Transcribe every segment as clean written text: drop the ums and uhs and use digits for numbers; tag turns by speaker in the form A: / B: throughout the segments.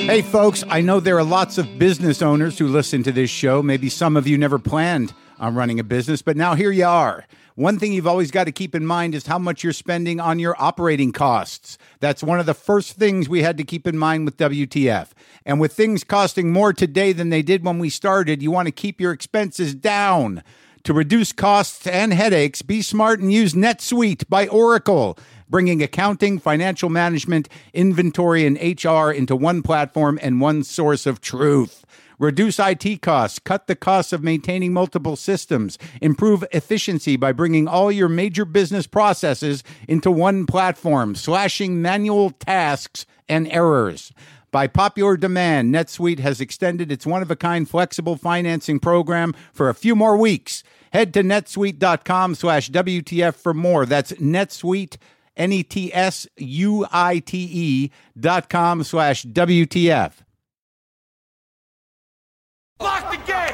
A: Hey folks, I know there are lots of business owners who listen to this show. Maybe some of you never planned on running a business, but now here you are. One thing you've always got to keep in mind is how much you're spending on your operating costs. That's one of the first things we had to keep in mind with WTF. And with things costing more today than they did when we started, you want to keep your expenses down. To reduce costs and headaches, be smart and use NetSuite by Oracle, bringing accounting, financial management, inventory, and HR into one platform and one source of truth. Reduce IT costs, cut the costs of maintaining multiple systems, improve efficiency by bringing all your major business processes into one platform, slashing manual tasks and errors. By popular demand, NetSuite has extended its one-of-a-kind flexible financing program for a few more weeks. Head to netsuite.com/WTF for more. That's NetSuite, NetSuite.com/WTF.
B: Lock the gate!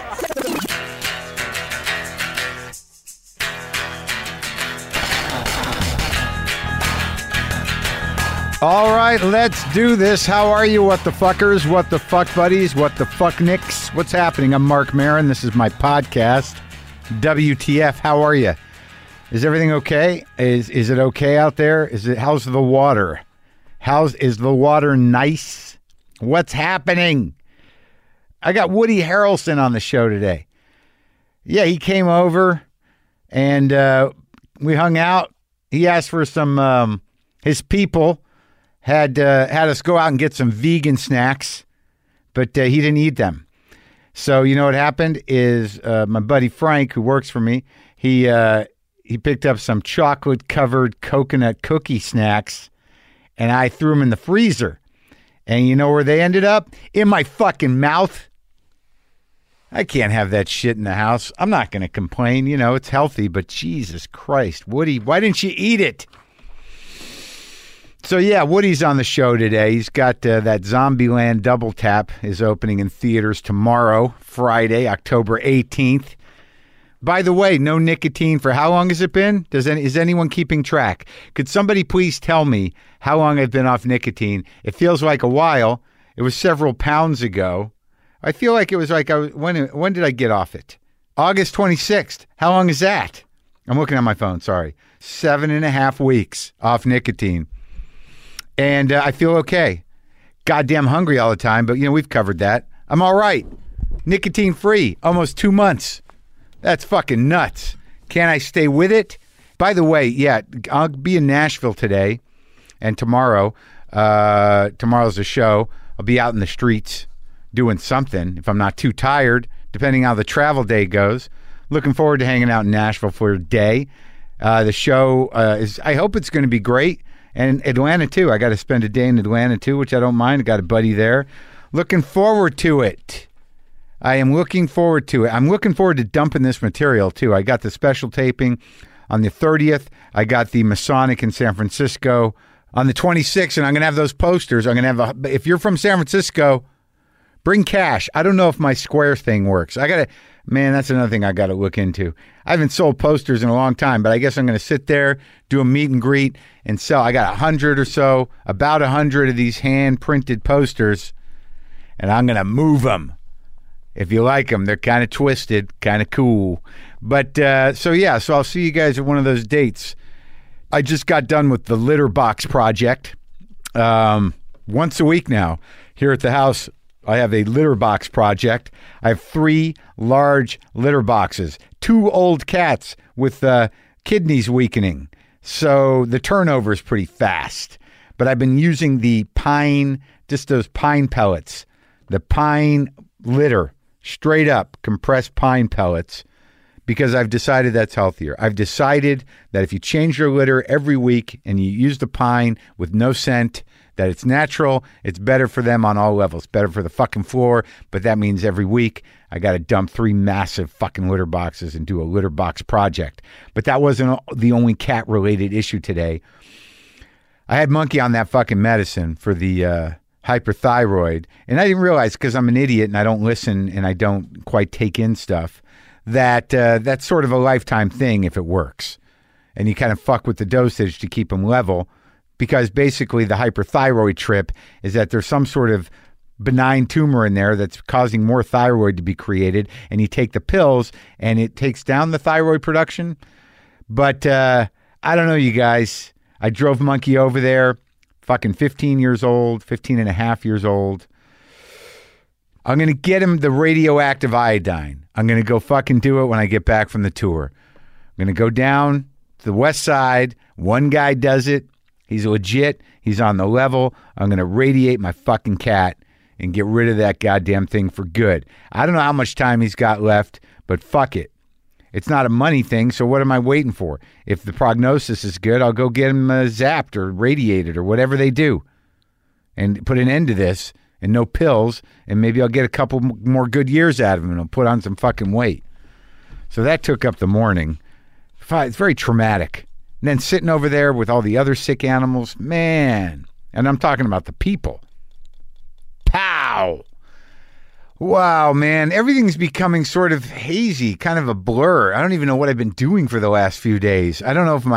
A: All right, let's do this. How are you, what the fuckers, what the fuck buddies, what the fuck nicks? What's happening? I'm Mark Maron. This is my podcast, WTF. How are you? Is everything okay? Is it okay out there? How's the water? Is the water nice? What's happening? I got Woody Harrelson on the show today. Yeah, he came over and we hung out. He asked for some, his people had us go out and get some vegan snacks, but he didn't eat them. So you know what happened is my buddy Frank, who works for me, he picked up some chocolate-covered coconut cookie snacks, and I threw them in the freezer. And you know where they ended up? In my fucking mouth. I can't have that shit in the house. I'm not going to complain. You know, it's healthy, but Jesus Christ, Woody, why didn't you eat it? So yeah, Woody's on the show today. He's got that Zombieland Double Tap is opening in theaters tomorrow, Friday, October 18th. By the way, no nicotine for how long has it been? Is anyone keeping track? Could somebody please tell me how long I've been off nicotine? It feels like a while. It was several pounds ago. I feel like it was like, when did I get off it? August 26th. How long is that? I'm looking at my phone, sorry. 7.5 weeks off nicotine. And I feel okay. Goddamn hungry all the time, but, you know, we've covered that. I'm all right. Nicotine free, almost 2 months. That's fucking nuts. Can I stay with it? By the way, yeah, I'll be in Nashville today and tomorrow. Tomorrow's a show. I'll be out in the streets doing something if I'm not too tired, depending how the travel day goes. Looking forward to hanging out in Nashville for a day. The show I hope it's going to be great. And Atlanta, too. I got to spend a day in Atlanta, too, which I don't mind. I got a buddy there. Looking forward to it. I am looking forward to it. I'm looking forward to dumping this material, too. I got the special taping on the 30th. I got the Masonic in San Francisco on the 26th, and I'm going to have those posters. I'm going to have if you're from San Francisco, bring cash. I don't know if my Square thing works. Man, that's another thing I got to look into. I haven't sold posters in a long time, but I guess I'm going to sit there, do a meet and greet, and sell. I got 100 or so, about 100 of these hand-printed posters, and I'm going to move them. If you like them, they're kind of twisted, kind of cool. But, so I'll see you guys at one of those dates. I just got done with the litter box project. Once a week now, here at the house, I have a litter box project. I have 3 large litter boxes, 2 old cats with kidneys weakening. So the turnover is pretty fast. But I've been using the pine, just those pine pellets, the pine litter, straight up compressed pine pellets, because I've decided that's healthier. I've decided that if you change your litter every week and you use the pine with no scent, that it's natural, it's better for them on all levels. Better for the fucking floor, but that means every week I got to dump 3 massive fucking litter boxes and do a litter box project. But that wasn't the only cat-related issue today. I had Monkey on that fucking medicine for the hyperthyroid, and I didn't realize, because I'm an idiot and I don't listen and I don't quite take in stuff, that that's sort of a lifetime thing if it works. And you kind of fuck with the dosage to keep them level. Because basically the hyperthyroid trip is that there's some sort of benign tumor in there that's causing more thyroid to be created, and you take the pills and it takes down the thyroid production. But I don't know, you guys. I drove Monkey over there, fucking 15 years old, 15 and a half years old. I'm going to get him the radioactive iodine. I'm going to go fucking do it when I get back from the tour. I'm going to go down to the west side. One guy does it. He's legit. He's on the level. I'm going to radiate my fucking cat and get rid of that goddamn thing for good. I don't know how much time he's got left, but fuck it. It's not a money thing, so what am I waiting for? If the prognosis is good, I'll go get him zapped or radiated or whatever they do and put an end to this and no pills, and maybe I'll get a couple more good years out of him and I'll put on some fucking weight. So that took up the morning. It's very traumatic. And then sitting over there with all the other sick animals, man, and I'm talking about the people. Pow! Wow, man, everything's becoming sort of hazy, kind of a blur. I don't even know what I've been doing for the last few days. I don't know if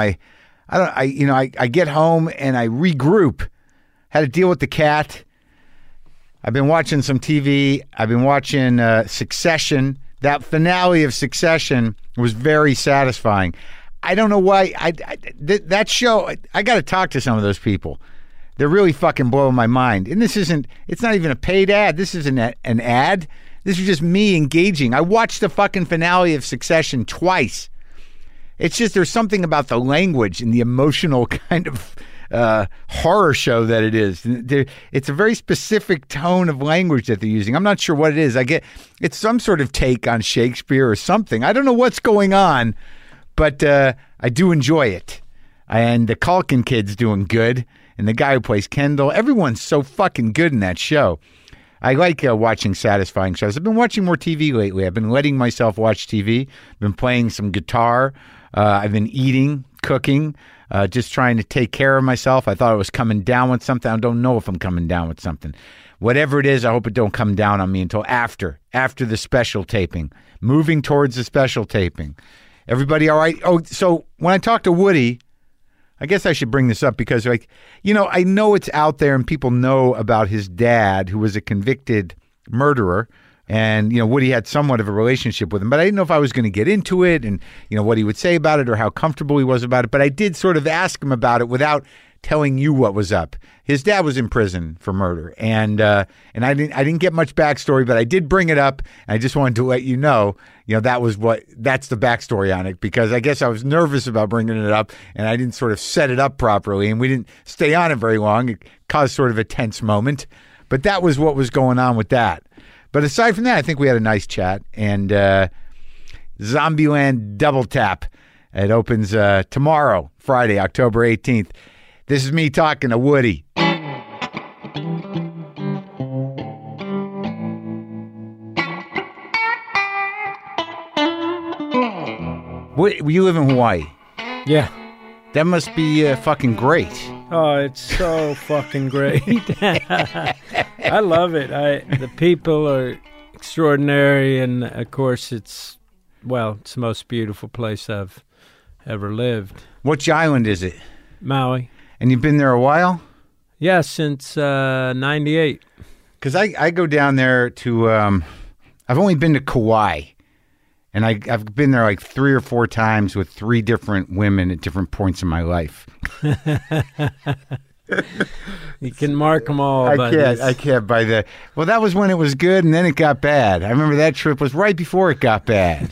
A: I get home and I regroup. Had to deal with the cat. I've been watching some TV. I've been watching Succession. That finale of Succession was very satisfying. I don't know why. That show, I got to talk to some of those people. They're really fucking blowing my mind. And it's not even a paid ad. This isn't an ad. This is just me engaging. I watched the fucking finale of Succession twice. It's just there's something about the language and the emotional kind of horror show that it is. It's a very specific tone of language that they're using. I'm not sure what it is. It's some sort of take on Shakespeare or something. I don't know what's going on, but I do enjoy it. And the Culkin kid's doing good. And the guy who plays Kendall, everyone's so fucking good in that show. I like watching satisfying shows. I've been watching more TV lately. I've been letting myself watch TV. I've been playing some guitar. I've been eating, cooking, just trying to take care of myself. I thought I was coming down with something. I don't know if I'm coming down with something. Whatever it is, I hope it don't come down on me until after the special taping. Moving towards the special taping. Everybody all right? Oh, so when I talk to Woody, I guess I should bring this up because, I know it's out there and people know about his dad, who was a convicted murderer. And, Woody had somewhat of a relationship with him. But I didn't know if I was going to get into it and, what he would say about it or how comfortable he was about it. But I did sort of ask him about it without telling you what was up. His dad was in prison for murder. And I didn't get much backstory, but I did bring it up. And I just wanted to let you know, that's the backstory on it, because I guess I was nervous about bringing it up and I didn't sort of set it up properly and we didn't stay on it very long. It caused sort of a tense moment, but that was what was going on with that. But aside from that, I think we had a nice chat. And Zombieland Double Tap, it opens tomorrow, Friday, October 18th. This is me talking to Woody. You live in Hawaii?
B: Yeah.
A: That must be fucking great.
B: Oh, it's so fucking great. I love it. The people are extraordinary, and of course it's the most beautiful place I've ever lived.
A: Which island is it?
B: Maui.
A: And you've been there a while?
B: Yeah, since 98.
A: Because I go down there to, I've only been to Kauai. And I've been there like 3 or 4 times with 3 different women at different points in my life.
B: You can mark them all.
A: I can't by the. Well, that was when it was good, and then it got bad. I remember that trip was right before it got bad.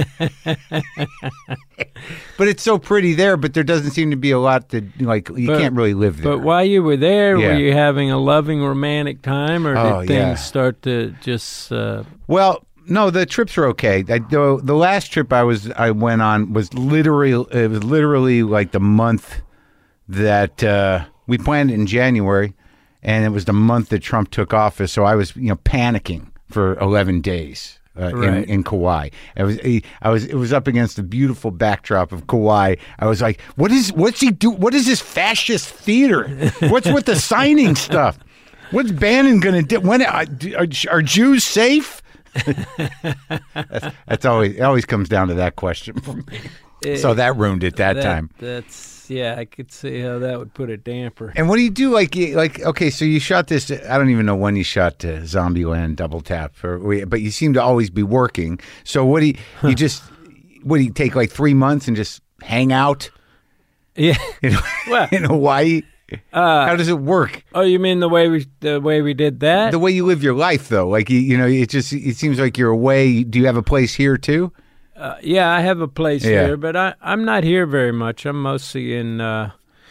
A: But it's so pretty there, but there doesn't seem to be a lot to, can't really live there.
B: But while you were there, were you having a loving romantic time, or did things start to just...
A: Well... No, the trips were okay. The last trip I went on was literally like the month that we planned it in January, and it was the month that Trump took office. So I was panicking for 11 days in Kauai. It was up against the beautiful backdrop of Kauai. I was like, what's he do? What is this fascist theater? What's with the signing stuff? What's Bannon going to do? When are Jews safe? It always comes down to that question for me. So that ruined it that time.
B: That's I could see how that would put a damper.
A: And what do you do? Like, okay, so you shot this. I don't even know when you shot Zombieland Double Tap, but you seem to always be working. So what do you just? What do you take like 3 months and just hang out?
B: Yeah,
A: well, in Hawaii. How does it work?
B: Oh, you mean the way we did that?
A: The way you live your life, though. Like it seems like you're away. Do you have a place here too?
B: Yeah, I have a place here, but I'm not here very much. I'm mostly in, I'm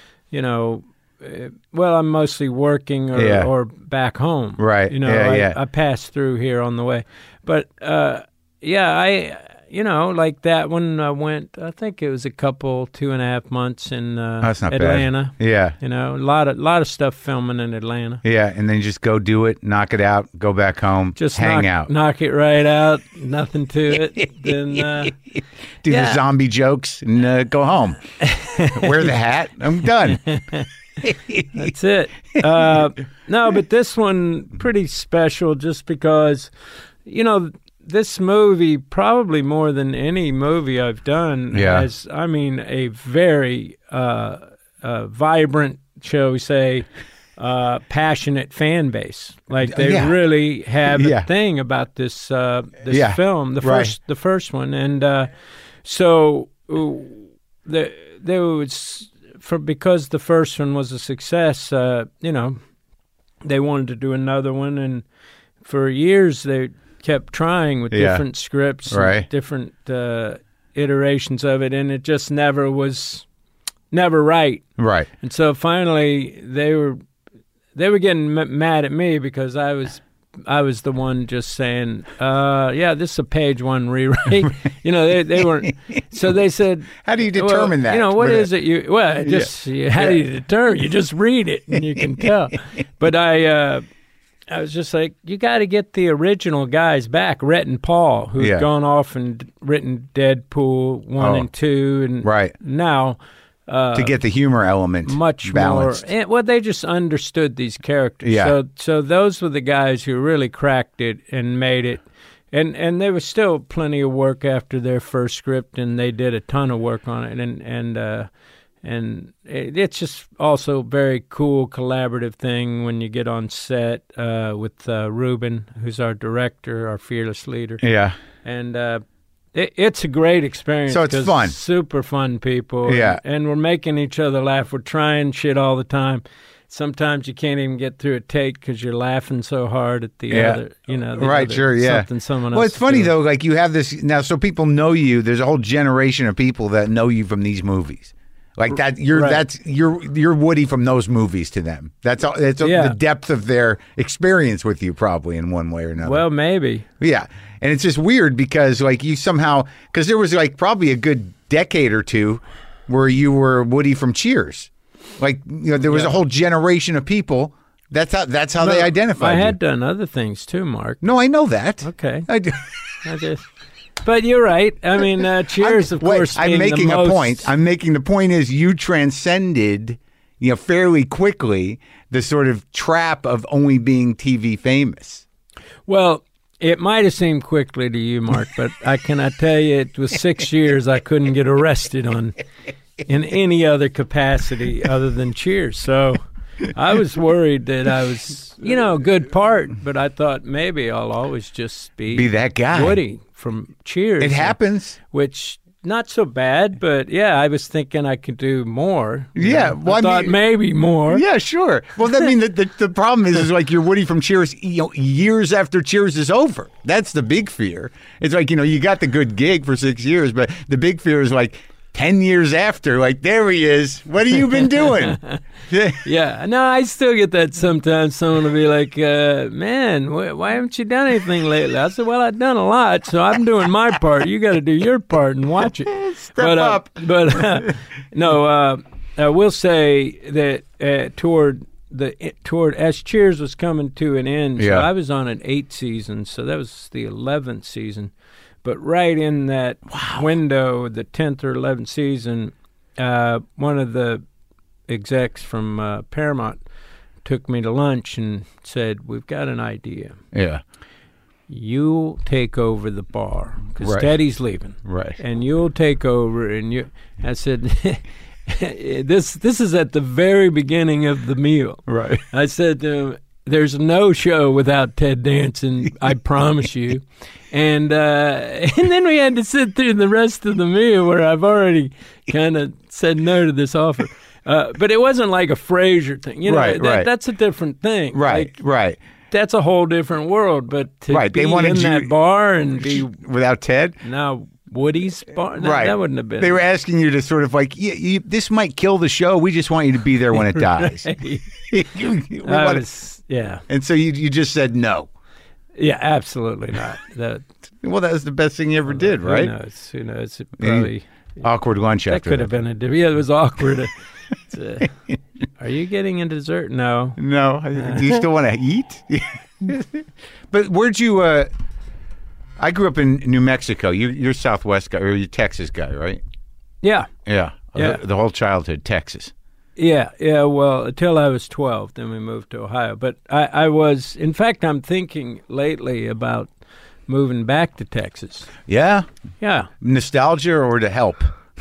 B: mostly working or back home.
A: Right.
B: I pass through here on the way. But, like that one, I went, I think it was a couple, 2.5 months in
A: That's not
B: Atlanta.
A: Bad. Yeah.
B: A lot of stuff filming in Atlanta.
A: Yeah, and then you just go do it, knock it out, go back home,
B: just
A: hang out.
B: Knock it right out, nothing to it. Then
A: do the zombie jokes and go home. Wear the hat, I'm done.
B: That's it. No, but this one, pretty special just because, this movie, probably more than any movie I've done, has, a very vibrant, shall we say, passionate fan base. Like they really have a thing about this film, the first one, and so there was because the first one was a success. They wanted to do another one, and for years they kept trying with different scripts, and different iterations of it, and it just never right. Right. And so finally, they were getting mad at me because I was the one just saying, this is a page one rewrite. They weren't. So they said,
A: how do you determine that?
B: What is it? How do you determine? You just read it and you can tell. But I was just like, you got to get the original guys back, Rhett and Paul, who've gone off and written Deadpool 1 and 2, and now
A: to get the humor element
B: much
A: balanced.
B: More. Well, they just understood these characters. Yeah. So those were the guys who really cracked it and made it. And there was still plenty of work after their first script, and they did a ton of work on it. And it's just also a very cool collaborative thing when you get on set with Ruben, who's our director, our fearless leader. Yeah. And it's a great experience.
A: So it's fun.
B: Super fun people. Yeah. And we're making each other laugh. We're trying shit all the time. Sometimes you can't even get through a take because you're laughing so hard at the other, something someone else.
A: Well, it's funny, though, like you have this now, so people know you. There's a whole generation of people that know you from these movies. Like that, you're Woody from those movies to them. That's all. It's the depth of their experience with you, probably in one way or another.
B: Well, maybe.
A: Yeah, and it's just weird because like you somehow because there was like probably a good decade or two where you were Woody from Cheers. Like there was a whole generation of people. That's how they identified you.
B: I had done other things too, Mark.
A: No, I know that.
B: Okay, I just. But you're right. I mean, Cheers, of course.
A: I'm making a point. I'm making the point is you transcended, fairly quickly the sort of trap of only being TV famous.
B: Well, it might have seemed quickly to you, Mark, but I cannot tell you it was 6 years I couldn't get arrested in any other capacity other than Cheers. So I was worried that I was, a good part, but I thought maybe I'll always just be
A: that guy.
B: Woody from Cheers.
A: It happens.
B: Which, not so bad, but I was thinking I could do more.
A: Yeah.
B: Well, I thought maybe more.
A: Yeah, sure. Well, the problem is like you're Woody from Cheers, years after Cheers is over. That's the big fear. It's like, you got the good gig for 6 years, but the big fear is like, 10 years after, like, there he is. What have you been doing?
B: Yeah. No, I still get that sometimes. Someone will be like, man, why haven't you done anything lately? I said, well, I've done a lot, so I'm doing my part. You got to do your part and watch it.
A: Step up.
B: No, I will say that toward as Cheers was coming to an end, so I was on an 8 season, so that was the 11th season. But right in that window, the 10th or 11th season, one of the execs from Paramount took me to lunch and said, we've got an idea.
A: Yeah.
B: you'll take over the bar because
A: Right.
B: Teddy's leaving,
A: Right.
B: and you'll take over. And you, I said, this is at the very beginning of the meal.
A: Right.
B: I said to him, there's no show without Ted Danson, I promise you. And then we had to sit through the rest of the meal where I've already kind of said no to this offer. But it wasn't like a Frasier thing. You know,
A: Right, right.
B: That's a different thing.
A: Right.
B: Like,
A: Right.
B: that's a whole different world. But to
A: Right,
B: be
A: they wanted
B: in
A: you-
B: that bar and be
A: Without Ted.
B: now Woody's bar,
A: Right.
B: that wouldn't have been.
A: They were asking you to sort of like, this might kill the show. We just want you to be there when it dies.
B: Yeah.
A: And so you just said no.
B: Yeah, absolutely not.
A: Well, that was the best thing you ever did, right?
B: Who knows? It probably
A: Awkward lunch
B: that
A: after
B: could have been a yeah. It was awkward. Are you getting a dessert? No.
A: No. Do you still want to eat? But where'd you? I grew up in New Mexico. You're Southwest guy, or you're Texas guy, right?
B: Yeah.
A: Yeah.
B: Yeah.
A: The whole childhood, Texas.
B: Yeah. Well, until I was 12, then we moved to Ohio. But I was, in fact, I'm thinking lately about moving back to Texas.
A: Yeah.
B: Yeah.
A: Nostalgia or to help?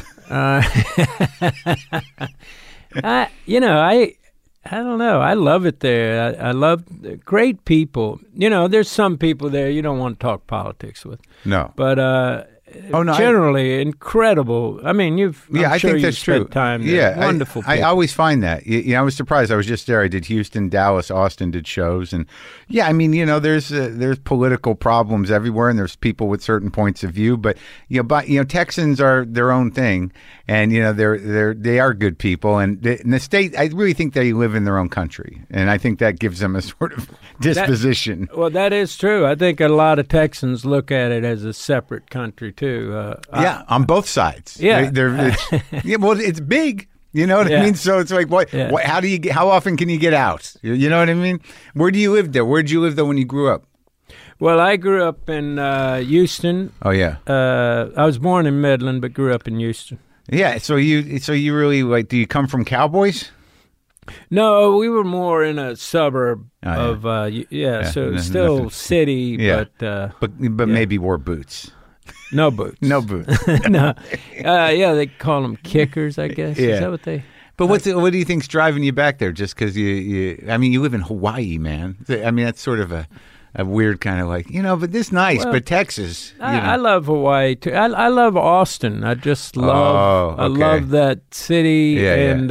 B: I don't know. I love it there. I love great people. You know, there's some people there you don't want to talk politics with.
A: No.
B: But generally incredible. I mean, I'm
A: I
B: sure
A: think
B: you've
A: that's true.
B: spent time there.
A: Yeah,
B: Wonderful
A: I
B: people.
A: always find that. I was surprised. I was just there. I did Houston, Dallas, Austin, did shows, and yeah, I mean, there's political problems everywhere, and there's people with certain points of view, but Texans are their own thing, and they are good people, and in the state, I really think they live in their own country, and I think that gives them a sort of disposition.
B: Well, that is true. I think a lot of Texans look at it as a separate country too.
A: Yeah, on both sides.
B: Yeah.
A: Well, it's big. You know what I
B: Yeah.
A: mean? So it's like, how often can you get out? You know what I mean? Where do you live there? Where did you live though when you grew up?
B: Well, I grew up in Houston.
A: Oh yeah.
B: I was born in Midland, but grew up in Houston.
A: Yeah. So you really do you come from Cowboys?
B: No, we were more in a suburb
A: yeah.
B: of so
A: nothing-
B: still city,
A: Yeah.
B: but
A: But maybe wore boots.
B: no boots.
A: No boots.
B: No. They call them kickers, I guess.
A: Yeah.
B: Is that what they?
A: But what do you think's driving you back there? Just because you live in Hawaii, man. I mean, that's sort of a weird kind of like, but this nice, but Texas.
B: I love Hawaii too. I love Austin. I just love.
A: Oh, okay.
B: I love that city,
A: Yeah,
B: and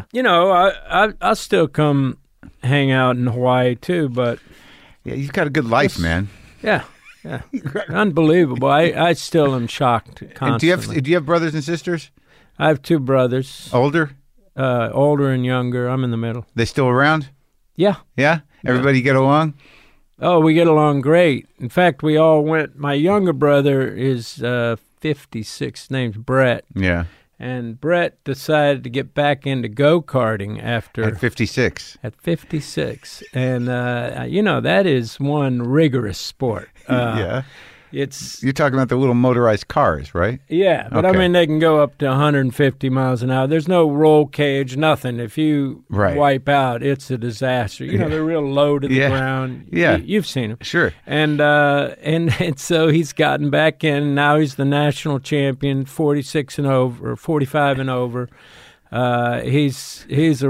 B: I still come hang out in Hawaii too. But
A: Yeah, you've got a good life, man.
B: yeah, unbelievable. I still am shocked constantly.
A: And do you have brothers and sisters?
B: I have two brothers,
A: Older?
B: older and younger. I'm in the middle.
A: They still around?
B: Yeah.
A: Yeah? Everybody get along?
B: Oh, we get along great. In fact, we all went. My younger brother is 56. Name's Brett.
A: Yeah.
B: And Brett decided to get back into go-karting after
A: At 56.
B: at 56. And that is one rigorous sport.
A: Yeah.
B: It's
A: You're talking about the little motorized cars, right?
B: yeah, but
A: Okay.
B: I mean they can go up to 150 miles an hour. There's no roll cage, nothing. If you
A: Right.
B: wipe out, it's a disaster. They're real low to the
A: Yeah.
B: ground.
A: Yeah.
B: You've seen them.
A: Sure.
B: And so he's gotten back in. Now he's the national champion, 46 and over, or 45 and over. He's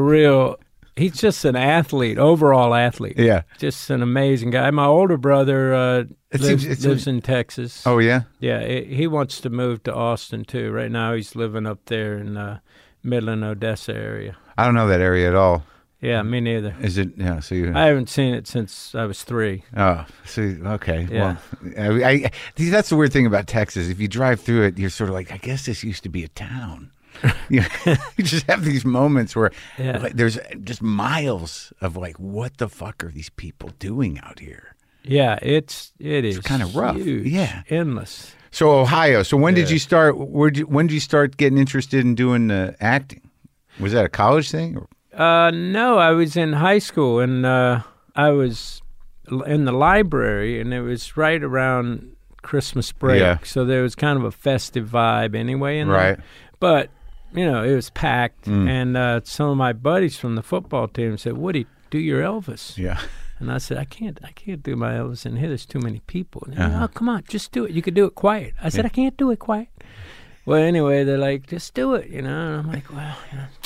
B: just an athlete, overall athlete.
A: Yeah.
B: Just an amazing guy. My older brother lives in Texas.
A: Oh, yeah?
B: Yeah, he wants to move to Austin too. Right now he's living up there in Midland, Odessa area.
A: I don't know that area at all.
B: Yeah, me neither.
A: Is it? Yeah, so you...
B: I haven't seen it since I was 3.
A: Oh, so okay.
B: Yeah.
A: Well, see, that's the weird thing about Texas. If you drive through it, you're sort of like, I guess this used to be a town. You just have these moments where there's just miles of like, what the fuck are these people doing out here?
B: Yeah, it is
A: kind of rough.
B: huge,
A: Yeah.
B: endless.
A: So Ohio. So when did you start? When did you start getting interested in doing acting? Was that a college thing? Or?
B: No, I was in high school and I was in the library, and it was right around Christmas break,
A: Yeah.
B: so there was kind of a festive vibe anyway in
A: Right.
B: there. But it was packed, and some of my buddies from the football team said, "Woody, do your Elvis."
A: Yeah.
B: And I said, I can't do my Elvis in here. There's too many people. And they're like, oh, come on, just do it. You could do it quiet. I said, I can't do it quiet. Well, anyway, they're like, just do it, And I'm like, well,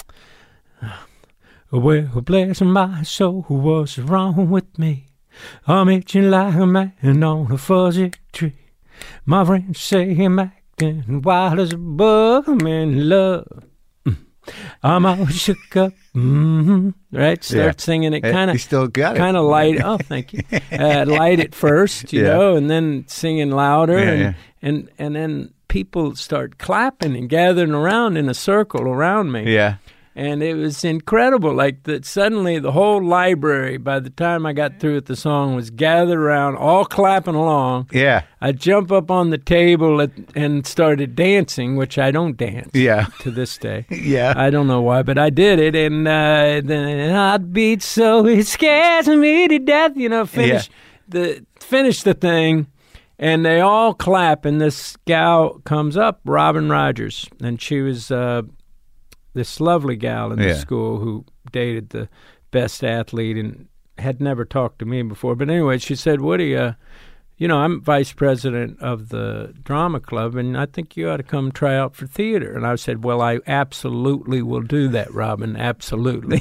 B: Well, bless my soul, what's wrong with me? I'm itching like a man on a fuzzy tree. My friends say I'm acting wild as a bug. I'm in love. I'm all shook up. Right? Start singing it kind of.
A: You still got it.
B: Kind of light. Oh, thank you. Light it first, you know, and then singing louder. And then people start clapping and gathering around in a circle around me.
A: Yeah.
B: And it was incredible. Like that, suddenly the whole library, by the time I got through with the song, was gathered around, all clapping along.
A: Yeah.
B: I jump up on the table and started dancing, which I don't dance. To this day. I don't know why, but I did it. And then heartbeat so it scares me to death. Finish the thing. And they all clap, and this gal comes up, Robin Rogers, and she was this lovely gal in the school who dated the best athlete and had never talked to me before. But anyway, she said, Woody, I'm vice president of the drama club, and I think you ought to come try out for theater. And I said, well, I absolutely will do that, Robin, absolutely.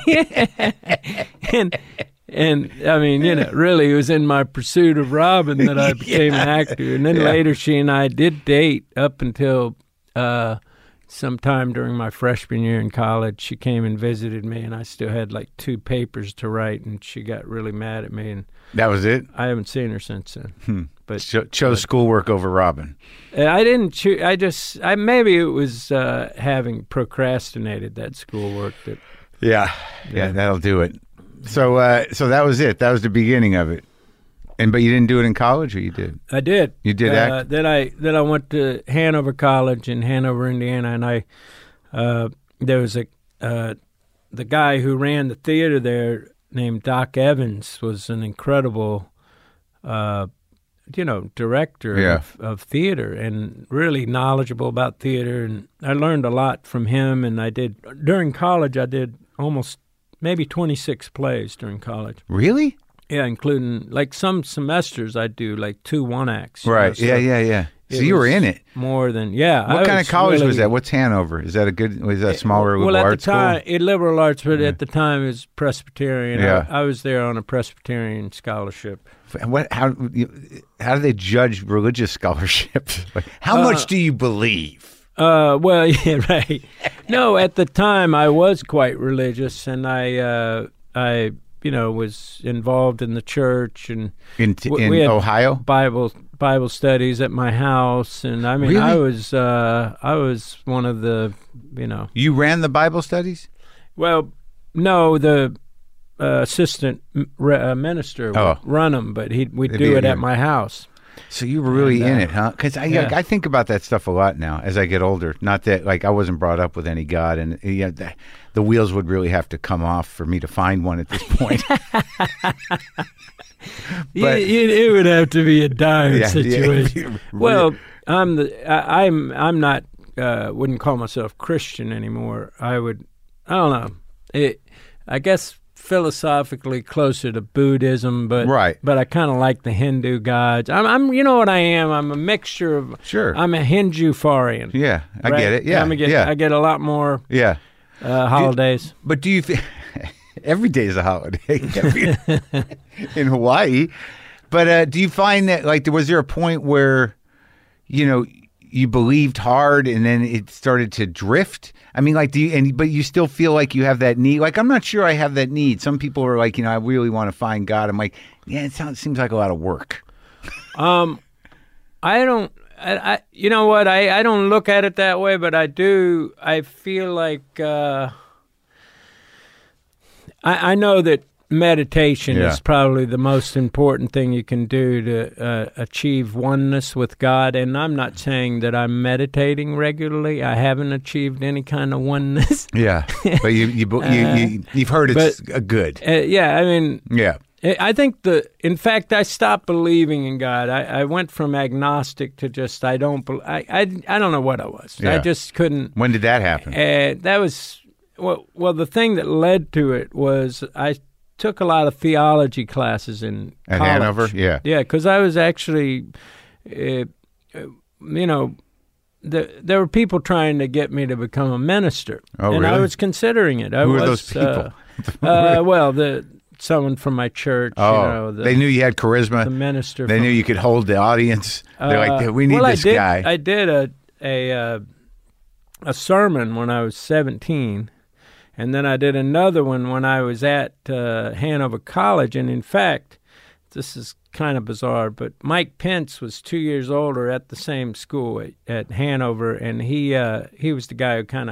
B: And I mean, really, it was in my pursuit of Robin that I became an actor. And then later, she and I did date up until sometime during my freshman year in college. She came and visited me, and I still had like 2 papers to write, and she got really mad at me. And
A: that was it?
B: I haven't seen her since then. But
A: chose schoolwork over Robin.
B: I didn't choose. Maybe it was having procrastinated that schoolwork that.
A: Yeah, that'll do it. So that was it. That was the beginning of it. But you didn't do it in college, or you did?
B: I did.
A: You did act?
B: Then I went to Hanover College in Hanover, Indiana, and there was the guy who ran the theater there named Doc Evans was an incredible, director of theater and really knowledgeable about theater. And I learned a lot from him. And during college, I did almost maybe 26 plays during college.
A: Really?
B: Yeah, including, like, some semesters I'd do, like, 2 one-acts.
A: Right, so So you were in it.
B: More than,
A: What kind of college was that? What's Hanover? Was that smaller liberal arts school?
B: Well, at the time, liberal arts, but at the time it was Presbyterian. I was there on a Presbyterian scholarship.
A: How do they judge religious scholarships? How much do you believe?
B: Well, yeah, right. No, at the time I was quite religious, and I was involved in the church, and
A: in
B: we had
A: Ohio
B: Bible studies at my house, and I mean,
A: really?
B: I was one of the,
A: You ran the Bible studies?
B: Well, no, the assistant minister would run them, but we'd do it at my house.
A: So you were really in it, huh? Because I think about that stuff a lot now as I get older. Not that, like, I wasn't brought up with any God, and the wheels would really have to come off for me to find one at this point. But,
B: it would have to be a dire situation. Well, I'm not wouldn't call myself Christian anymore. I don't know. I guess philosophically closer to Buddhism, but I kind of like the Hindu gods. I'm you know what I am? I'm a mixture of.
A: Sure.
B: I'm a Hindu-farian.
A: Yeah, I get it. Yeah,
B: I get a lot more.
A: Yeah.
B: Holidays.
A: But do you think every day is a holiday in Hawaii? But do you find that, like, was there a point where, you believed hard and then it started to drift? I mean, like, but you still feel like you have that need? Like, I'm not sure I have that need. Some people are like, I really want to find God. I'm like, it seems like a lot of work.
B: I don't. You know what? I don't look at it that way, but I do. I feel like I know that meditation is probably the most important thing you can do to achieve oneness with God. And I'm not saying that I'm meditating regularly. I haven't achieved any kind of oneness.
A: Yeah, but you've heard it's good.
B: Yeah, I mean,
A: yeah.
B: I think in fact, I stopped believing in God. I went from agnostic to just I don't know what I was. Yeah. I just couldn't.
A: When did that happen?
B: That was the thing that led to it was took a lot of theology classes in
A: At
B: college.
A: Hanover? Yeah.
B: Yeah, because I was actually, there were people trying to get me to become a minister.
A: Oh,
B: and
A: really?
B: I was considering it.
A: Who were those people?
B: Well, someone from my church.
A: Oh, they knew you had charisma.
B: The minister.
A: They knew you could hold the audience. They're like, we need this guy.
B: I did a sermon when I was 17, and then I did another one when I was at Hanover College. And in fact, this is kind of bizarre, but Mike Pence was 2 years older at the same school at Hanover, and he was the guy who kind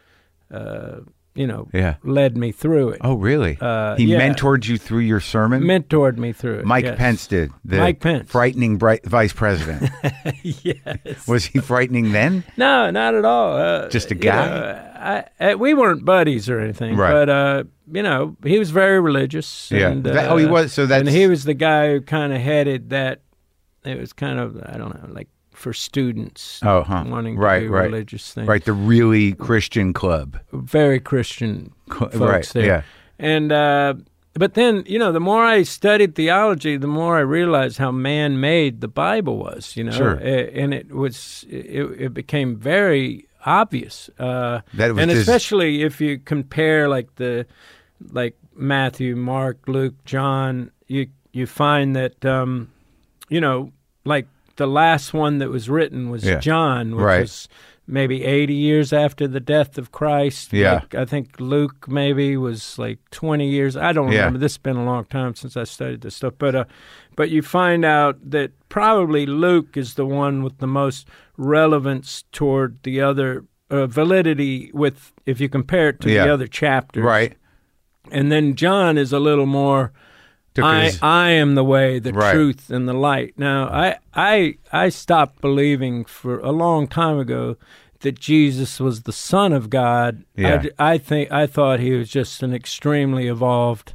B: of led me through it.
A: Oh, really? He mentored you through your sermon?
B: Mentored me through it.
A: Mike
B: yes.
A: Pence did.
B: Mike Pence.
A: Frightening vice president.
B: Yes.
A: Was he frightening then?
B: No, not at all.
A: Just a guy?
B: We weren't buddies or anything,
A: right.
B: But, he was very religious.
A: Yeah.
B: And,
A: he was. So that's...
B: And he was the guy who kind of headed that. It was kind of, I don't know, like for students wanting to do religious things.
A: Right, the really Christian club.
B: Very Christian folks
A: right,
B: there.
A: Yeah.
B: And, but then, the more I studied theology, the more I realized how man-made the Bible was,
A: Sure.
B: And it became very obvious.
A: That was
B: and especially if you compare like Matthew, Mark, Luke, John, you find that, like the last one that was written was John, which was maybe 80 years after the death of Christ.
A: Yeah.
B: Like, I think Luke maybe was like 20 years. I don't remember. This has been a long time since I studied this stuff. But you find out that probably Luke is the one with the most relevance toward the other validity if you compare it to the other chapters.
A: Right.
B: And then John is a little more... I am the way, the truth, and the light. Now, I stopped believing for a long time ago that Jesus was the Son of God.
A: Yeah.
B: I thought he was just an extremely evolved,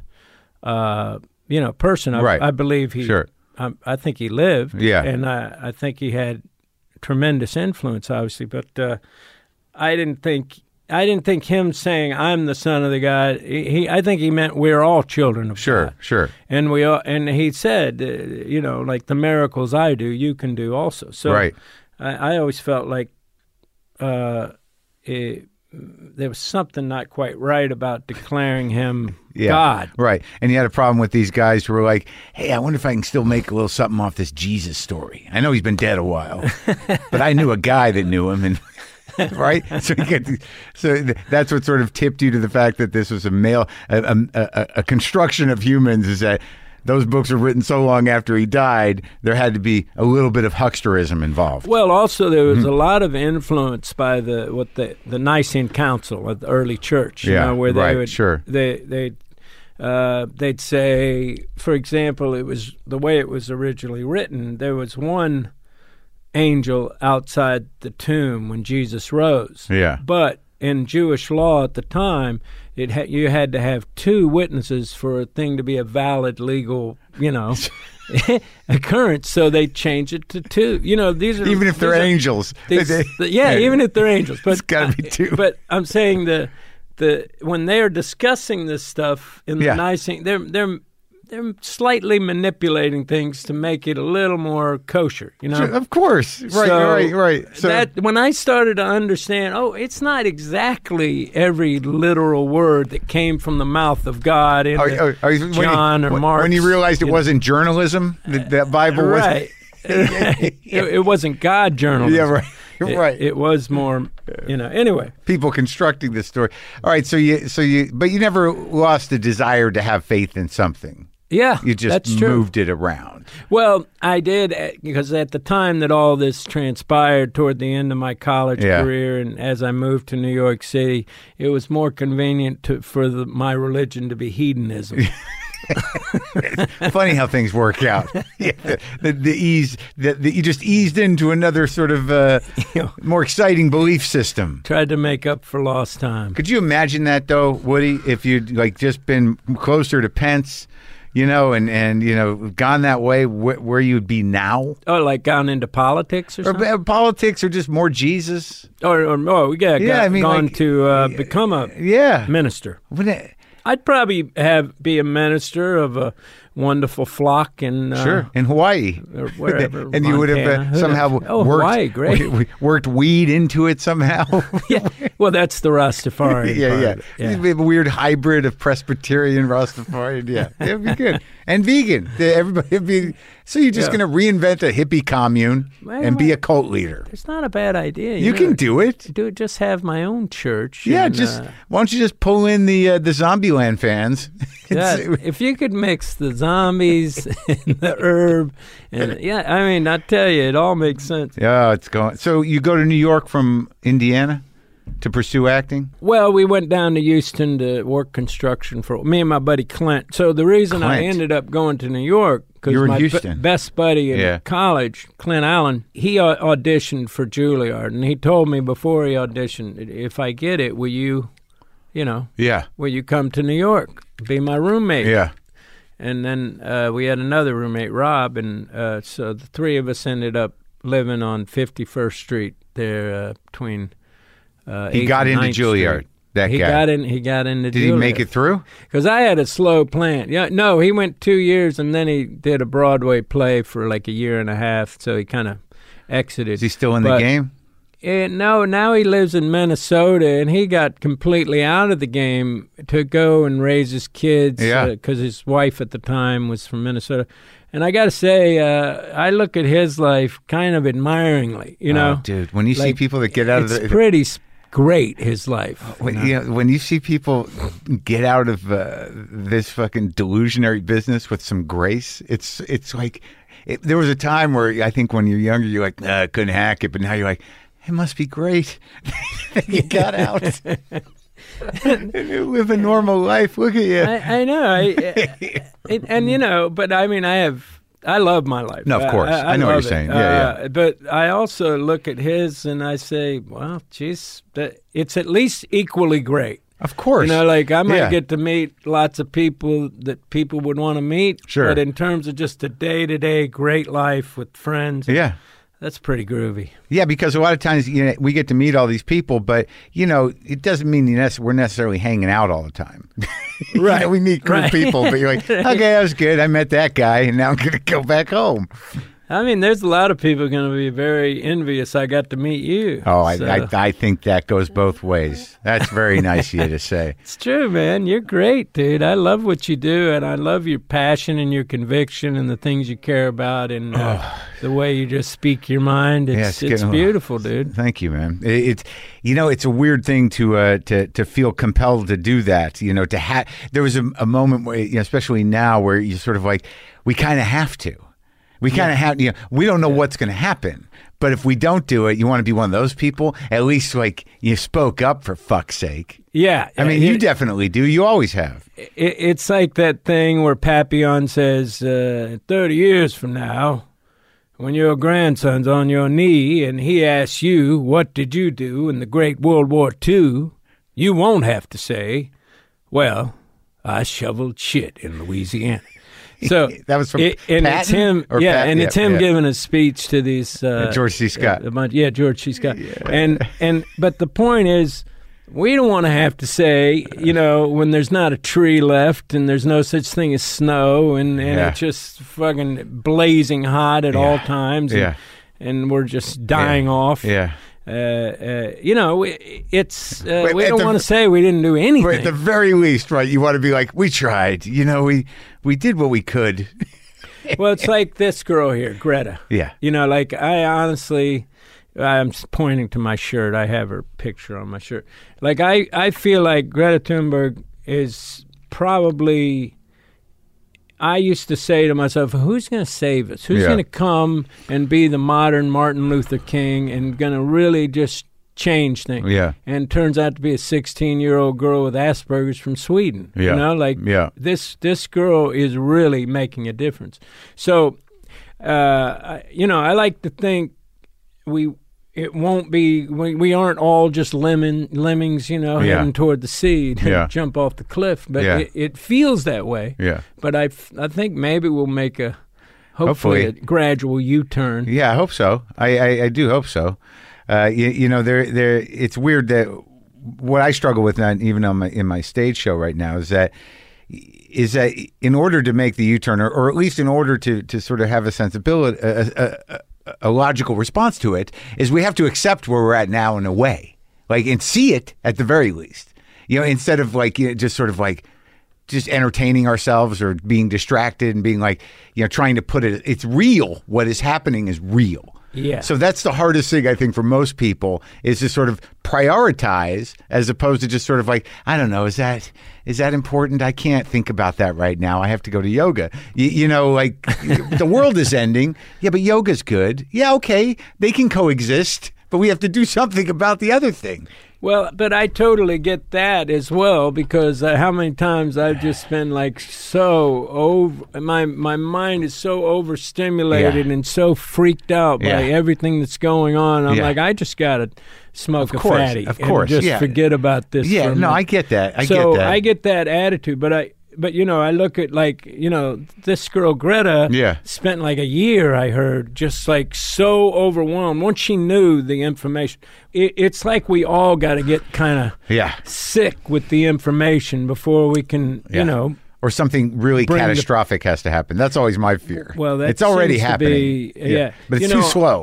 B: person. I believe he.
A: Sure.
B: I think he lived.
A: Yeah.
B: And I think he had tremendous influence, obviously. But I didn't think him saying I'm the Son of the God. I think he meant we're all children of God.
A: Sure.
B: And and he said, like the miracles I do, you can do also. So I always felt like there was something not quite right about declaring him God.
A: Right. And you had a problem with these guys who were like, hey, I wonder if I can still make a little something off this Jesus story. I know he's been dead a while, but I knew a guy that knew him, and right, so that's what sort of tipped you to the fact that this was a construction of humans. Is that those books were written so long after he died, there had to be a little bit of hucksterism involved.
B: Well, also there was a lot of influence by the Nicene Council of the early church. Where they'd say, for example, it was the way it was originally written. There was one angel outside the tomb when Jesus rose.
A: Yeah.
B: But in Jewish law at the time, you had to have two witnesses for a thing to be a valid legal, occurrence. So they changed it to two. These are
A: even if they're angels.
B: Even if they're angels. But
A: it's got to be two.
B: But I'm saying when they're discussing this stuff in the Nicene, they're slightly manipulating things to make it a little more kosher,
A: Sure, of course. Right. So
B: that when I started to understand, it's not exactly every literal word that came from the mouth of God in John or Mark.
A: When you realized it wasn't journalism, that Bible was...
B: Right. It wasn't God journalism.
A: Yeah, right. Right.
B: It was more, anyway.
A: People constructing this story. All right, but you never lost the desire to have faith in something.
B: Yeah,
A: you just
B: that's true.
A: Moved it around.
B: Well, I did, because at the time that all this transpired toward the end of my college career, and as I moved to New York City, it was more convenient for my religion to be hedonism.
A: Funny how things work out. The ease that you just eased into another sort of more exciting belief system.
B: Tried to make up for lost time.
A: Could you imagine that though, Woody? If you'd just been closer to Pence, and gone that way, where you'd be now?
B: Oh, like gone into politics or something?
A: Or politics, or just more Jesus?
B: Gone to become a minister. I'd probably be a minister of a wonderful flock in
A: Sure, in Hawaii.
B: or wherever.
A: And you would have
B: Montana.
A: somehow
B: Hawaii, great.
A: worked weed into it somehow.
B: Yeah. Well, that's the Rastafari.
A: Yeah.
B: part. Yeah.
A: It'd be a weird hybrid of Presbyterian, Rastafarian. Yeah, it'd be good. And vegan. Everybody would be. So you're just
B: Yeah.
A: going to reinvent a hippie commune and be a cult leader.
B: It's not a bad idea.
A: You can do it.
B: Just have my own church.
A: Yeah,
B: and,
A: why don't you just pull in the Zombieland fans?
B: if you could mix the zombies and the herb, and I mean, I tell you, it all makes sense.
A: Yeah, it's going. So you go to New York from Indiana to pursue acting?
B: Well, we went down to Houston to work construction for me and my buddy Clint. So the reason I
A: Clint.
B: ended up going to New York,
A: You were
B: because
A: in
B: my
A: Houston.
B: best buddy in college, Clint Allen, he auditioned for Juilliard, and he told me before he auditioned, if I get it, will you come to New York, be my roommate?
A: Yeah.
B: And then we had another roommate, Rob, and so the three of us ended up living on 51st Street there between.
A: He got into Juilliard. That
B: he
A: guy.
B: He got into.
A: Did he make it through?
B: Because I had a slow plan. Yeah, no, he went 2 years and then he did a Broadway play for like a year and a half. So he kind of exited.
A: Is he still in the game?
B: No, now he lives in Minnesota, and he got completely out of the game to go and raise his kids.
A: Yeah.
B: Because his wife at the time was from Minnesota. And I got to say, I look at his life kind of admiringly. You know,
A: dude, when you see people that get out of
B: it's pretty great, his life.
A: When you see people get out of this fucking delusionary business with some grace, it's like there was a time where I think when you're younger, you're like, I couldn't hack it, but now you're like, it must be great. You got out. And you live a normal life. Look at you.
B: I know. And you know, but I mean, I love my life.
A: No, of course. I know what you're saying. Yeah.
B: But I also look at his and I say, well, geez, it's at least equally great.
A: Of course.
B: You know, like I might get to meet lots of people that people would want to meet.
A: Sure.
B: But in terms of just a day-to-day great life with friends.
A: Yeah.
B: That's pretty groovy.
A: Yeah, because a lot of times we get to meet all these people, but it doesn't mean we're necessarily hanging out all the time.
B: Right.
A: We meet cool people, but you're like, okay, that was good. I met that guy, and now I'm going to go back home.
B: I mean, there's a lot of people going to be very envious I got to meet you.
A: Oh, I think that goes both ways. That's very nice of you to say.
B: It's true, man. You're great, dude. I love what you do, and I love your passion and your conviction and the things you care about and the way you just speak your mind. It's beautiful, dude.
A: Thank you, man. It's a weird thing to feel compelled to do that. There was a moment where, especially now, where you're sort of like, we kind of have to. We kind of have, we don't know what's going to happen, but if we don't do it, you want to be one of those people. At least, like, you spoke up, for fuck's sake.
B: Yeah,
A: I mean, you definitely do. You always have.
B: It's like that thing where Papillon says, 30 years from now, when your grandson's on your knee and he asks you, what did you do in the Great World War II? You won't have to say, well, I shoveled shit in Louisiana. So
A: that was from
B: and it's him, it's him giving a speech to these
A: George C. Scott.
B: George C. Scott. Yeah. But the point is, we don't want to have to say, when there's not a tree left and there's no such thing as snow and it's just fucking blazing hot at all times, and we're just dying off.
A: Yeah.
B: We don't want to say we didn't do anything.
A: But at the very least, right, you want to be like, we tried. We did what we could.
B: Well, it's like this girl here, Greta.
A: Yeah.
B: Like I honestly, I'm pointing to my shirt. I have her picture on my shirt. Like I feel like Greta Thunberg is probably... I used to say to myself, who's going to save us? Who's going to come and be the modern Martin Luther King and going to really just change things?
A: Yeah.
B: And it turns out to be a 16-year-old girl with Asperger's from Sweden.
A: Yeah.
B: This girl is really making a difference. So, I like to think it won't be, we aren't all just lemmings, heading toward the sea to jump off the cliff. But it feels that way.
A: Yeah.
B: But I think maybe we'll make hopefully a gradual U-turn.
A: Yeah, I hope so. I do hope so. It's weird that what I struggle with, even on in my stage show right now, is that in order to make the U-turn, or at least in order to sort of have a sensibility, a logical response to it, is we have to accept where we're at now in a way, like, and see it at the very least, instead of like, just sort of like just entertaining ourselves or being distracted and being like, trying to put it's real. What is happening is real.
B: Yeah.
A: So that's the hardest thing, I think, for most people, is to sort of prioritize, as opposed to just sort of like, I don't know, is that important? I can't think about that right now. I have to go to yoga. Like the world is ending. Yeah, but yoga's good. Yeah, okay. They can coexist, but we have to do something about the other thing.
B: Well, but I totally get that as well, because how many times I've just been like my mind is so overstimulated and so freaked out by everything that's going on. I'm like, I just got to smoke a fatty and just forget about this.
A: Yeah, no, I get that.
B: I get that attitude, but I look at, like, this girl Greta spent like a year, I heard, just like so overwhelmed. Once she knew the information, it's like we all got to get kind of sick with the information before we can,
A: or something really catastrophic has to happen. That's always my fear.
B: Well,
A: it's already happening. But it's too slow.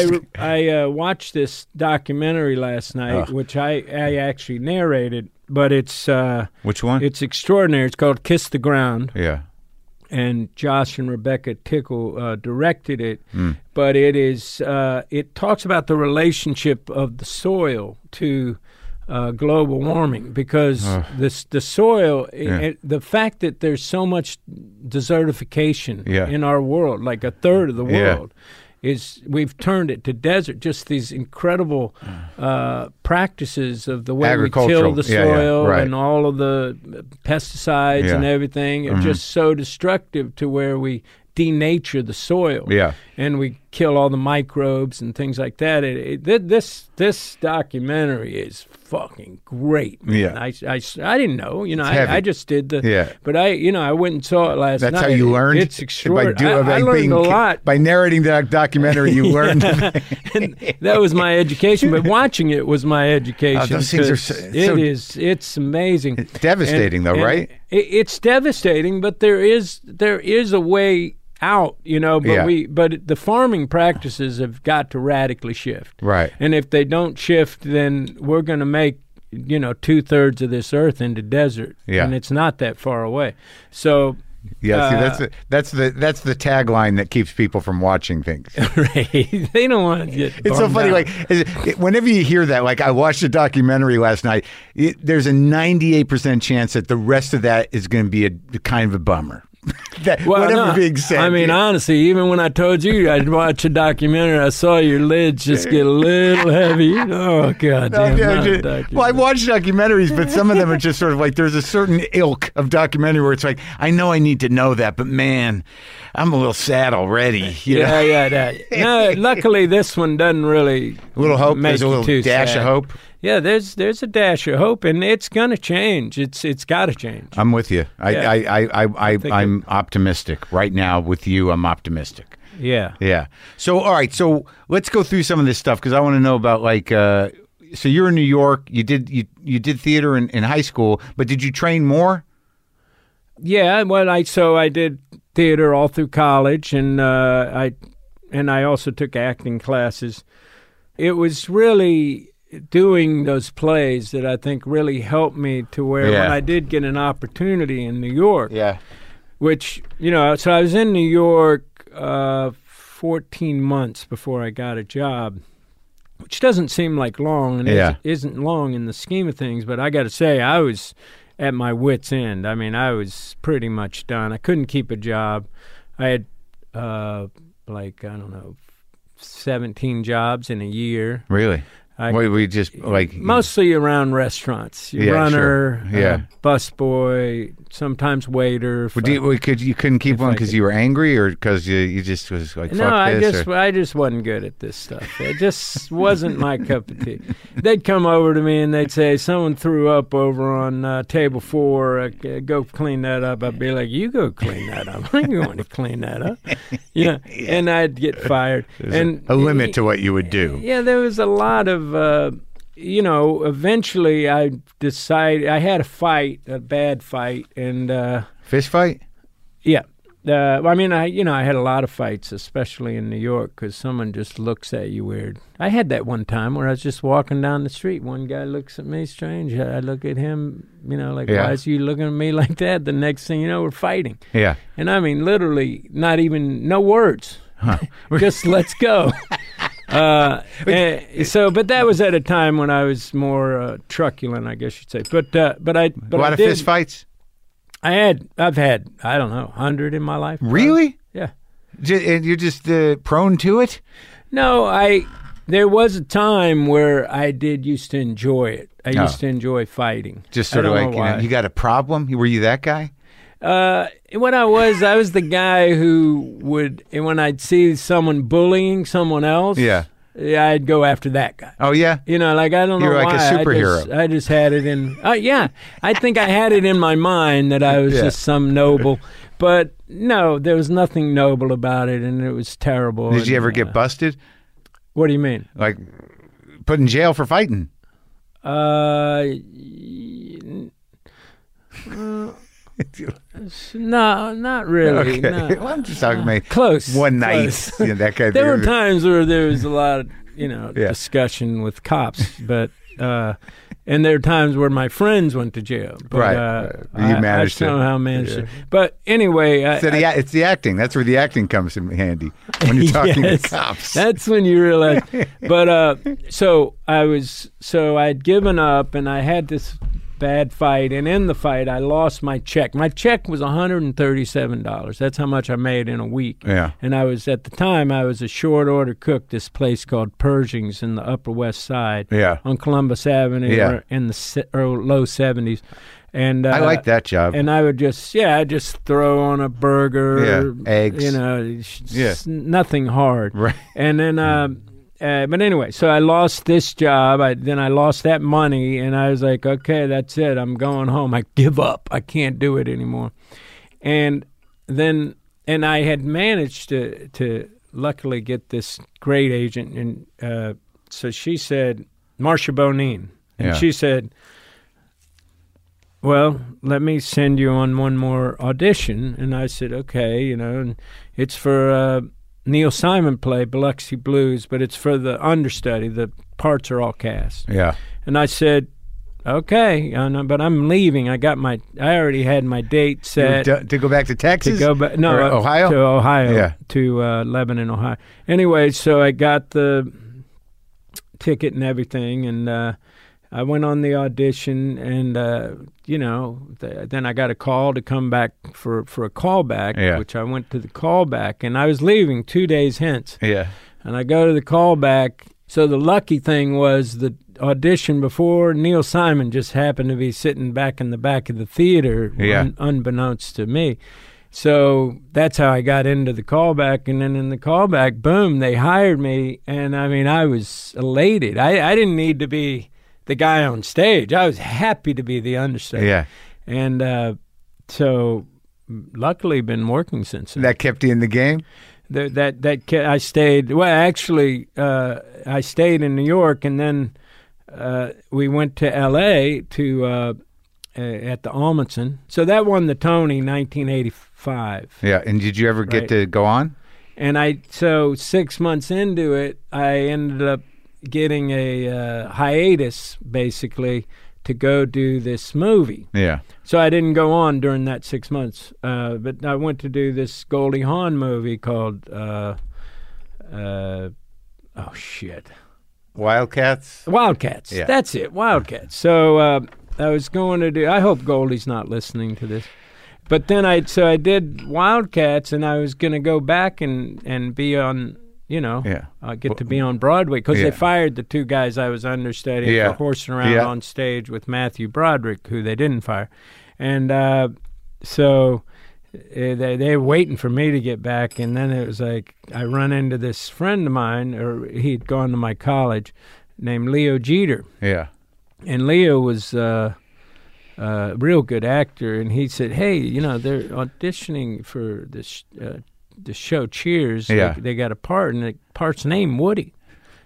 B: I watched this documentary last night, which I actually narrated. But it's
A: which one?
B: It's extraordinary. It's called Kiss the Ground.
A: Yeah.
B: And Josh and Rebecca Tickle directed it. But it is it talks about the relationship of the soil to global warming, because the soil, the fact that there's so much desertification in our world, like a third of the world. We've turned it to desert. Just these incredible practices of the way we till the soil and all of the pesticides and everything are just so destructive, to where we denature the soil and we kill all the microbes and things like that. This documentary is fucking great, man.
A: Yeah.
B: I didn't know, I just did but I went and saw it last night.
A: That's how you learned?
B: It's extraordinary. I learned a lot.
A: By narrating that documentary, you learned.
B: And that was my education, but watching it was my education.
A: Those things are
B: it's amazing.
A: It's devastating, though, right?
B: It's devastating, but there is a way out, but the farming practices have got to radically shift.
A: Right.
B: And if they don't shift, then we're going to make, 2/3 of this earth into desert.
A: Yeah.
B: And it's not that far away. So
A: that's the tagline that keeps people from watching things.
B: Right. They don't want to get
A: It's so funny.
B: out.
A: Like, whenever you hear that, like, I watched a documentary last night, there's a 98% chance that the rest of that is going to be a kind of a bummer. Being said.
B: I mean, honestly, even when I told you I'd watch a documentary, I saw your lids just get a little heavy. Oh, God damn.
A: Well, I watch documentaries, but some of them are just sort of like, there's a certain ilk of documentary where it's like, I know I need to know that, but man, I'm a little sad already.
B: No, luckily, this one doesn't really.
A: A little hope.
B: There's
A: a little dash of hope.
B: Yeah, there's a dash of hope, and it's gonna change. It's got to change.
A: I'm with you. I'm optimistic right now. With you, I'm optimistic.
B: Yeah.
A: Yeah. So, all right. So let's go through some of this stuff, because I want to know about, like. So you're in New York. You did theater in high school, but did you train more?
B: Yeah. Well, I did theater all through college, and I also took acting classes. It was really doing those plays that I think really helped me to where when I did get an opportunity in New York, which, so I was in New York 14 months before I got a job, which doesn't seem like long, and isn't long in the scheme of things, but I got to say, I was at my wit's end. I mean, I was pretty much done. I couldn't keep a job. I had, 17 jobs in a year.
A: Really? We just like
B: mostly around restaurants. Runner, busboy, sometimes waiter.
A: You couldn't keep one because you were angry, or because you just was like,
B: no, I just wasn't good at this stuff. It just wasn't my cup of tea. They'd come over to me and they'd say, someone threw up over on table 4. Go clean that up. I'd be like, you go clean that up. I ain't going to clean that up. And I'd get fired.
A: There's a limit to what you would do.
B: Yeah, there was a lot of eventually I decided I had a bad fight, and
A: Fist fight?
B: yeah. I had a lot of fights, especially in New York, because someone just looks at you weird. I had that one time where I was just walking down the street. One guy looks at me strange. I look at him, why is you looking at me like that? The next thing you know, we're fighting.
A: Yeah.
B: And I mean, literally, no words. Huh. Just let's go. But that was at a time when I was more truculent, I guess you'd say. But
A: a lot of fist fights?
B: I've had, I don't know, 100 in my life.
A: Really?
B: Yeah.
A: And you're just prone to it?
B: No, there was a time where I used to enjoy it. I used to enjoy fighting.
A: Just sort of like, you got a problem? Were you that guy?
B: What I was the guy who would, when I'd see someone bullying someone else, I'd go after that guy.
A: Oh, yeah?
B: I don't know why.
A: You're like a superhero.
B: I just had it in, I think I had it in my mind that I was just some noble. But no, there was nothing noble about it, and it was terrible.
A: Did you ever get busted?
B: What do you mean?
A: Like put in jail for fighting?
B: No, not really.
A: Okay.
B: No.
A: Well, I'm just talking about
B: close.
A: One night.
B: Close.
A: That kind of
B: there were times where there was a lot of, discussion with cops, but and there are times where my friends went to jail. But,
A: right. You managed to.
B: I somehow managed to. But anyway.
A: It's the acting. That's where the acting comes in handy when you're talking to cops.
B: That's when you realize. But so I'd given up, and I had this bad fight, and in the fight I lost my check. My check was $137. That's how much I made in a week.
A: Yeah.
B: And I was at the time I was a short order cook this place called Pershing's in the Upper West Side.
A: Yeah.
B: On Columbus Avenue in the low 70s. And
A: I like that job.
B: And I would just throw on a burger,
A: eggs,
B: nothing hard.
A: Right.
B: And then but anyway, so I lost this job. Then I lost that money, and I was like, okay, that's it. I'm going home. I give up. I can't do it anymore. And I had managed to luckily get this great agent, and so she said, Marcia Bonine, and she said, well, let me send you on one more audition. And I said, okay, and it's for Neil Simon play, Biloxi Blues, but it's for the understudy. The parts are all cast.
A: Yeah.
B: And I said, okay, but I'm leaving. I already had my date set.
A: To go back to Texas?
B: To go back, no,
A: or Ohio?
B: To Ohio.
A: Yeah.
B: To Lebanon, Ohio. Anyway, so I got the ticket and everything, and I went on the audition, and then I got a call to come back for a callback, which I went to the callback, and I was leaving 2 days hence.
A: Yeah.
B: And I go to the callback. So the lucky thing was the audition before Neil Simon just happened to be sitting back in the back of the theater, unbeknownst to me. So that's how I got into the callback, and then in the callback, boom, they hired me, and I mean, I was elated. I didn't need to be the guy on stage. I was happy to be the understudy.
A: Yeah.
B: And so luckily been working since then.
A: That kept you in the game?
B: I stayed, well, actually, I stayed in New York, and then we went to L.A. to at the Ahmanson. So that won the Tony 1985.
A: Yeah, and did you ever get to go on?
B: And so 6 months into it, I ended up getting a hiatus, basically, to go do this movie.
A: Yeah.
B: So I didn't go on during that 6 months, but I went to do this Goldie Hawn movie called,
A: Wildcats?
B: Wildcats.
A: Yeah.
B: That's it, Wildcats. So I was going to do, I hope Goldie's not listening to this. But then I did Wildcats, and I was going to go back and be on, get to be on Broadway, because they fired the two guys I was understudying for horsing around on stage with Matthew Broderick, who they didn't fire. And so they were waiting for me to get back, and then it was like I run into this friend of mine, or he'd gone to my college, named Leo Jeter.
A: Yeah.
B: And Leo was a real good actor, and he said, hey, they're auditioning for this the show Cheers.
A: Yeah.
B: They got a part, and the part's named Woody.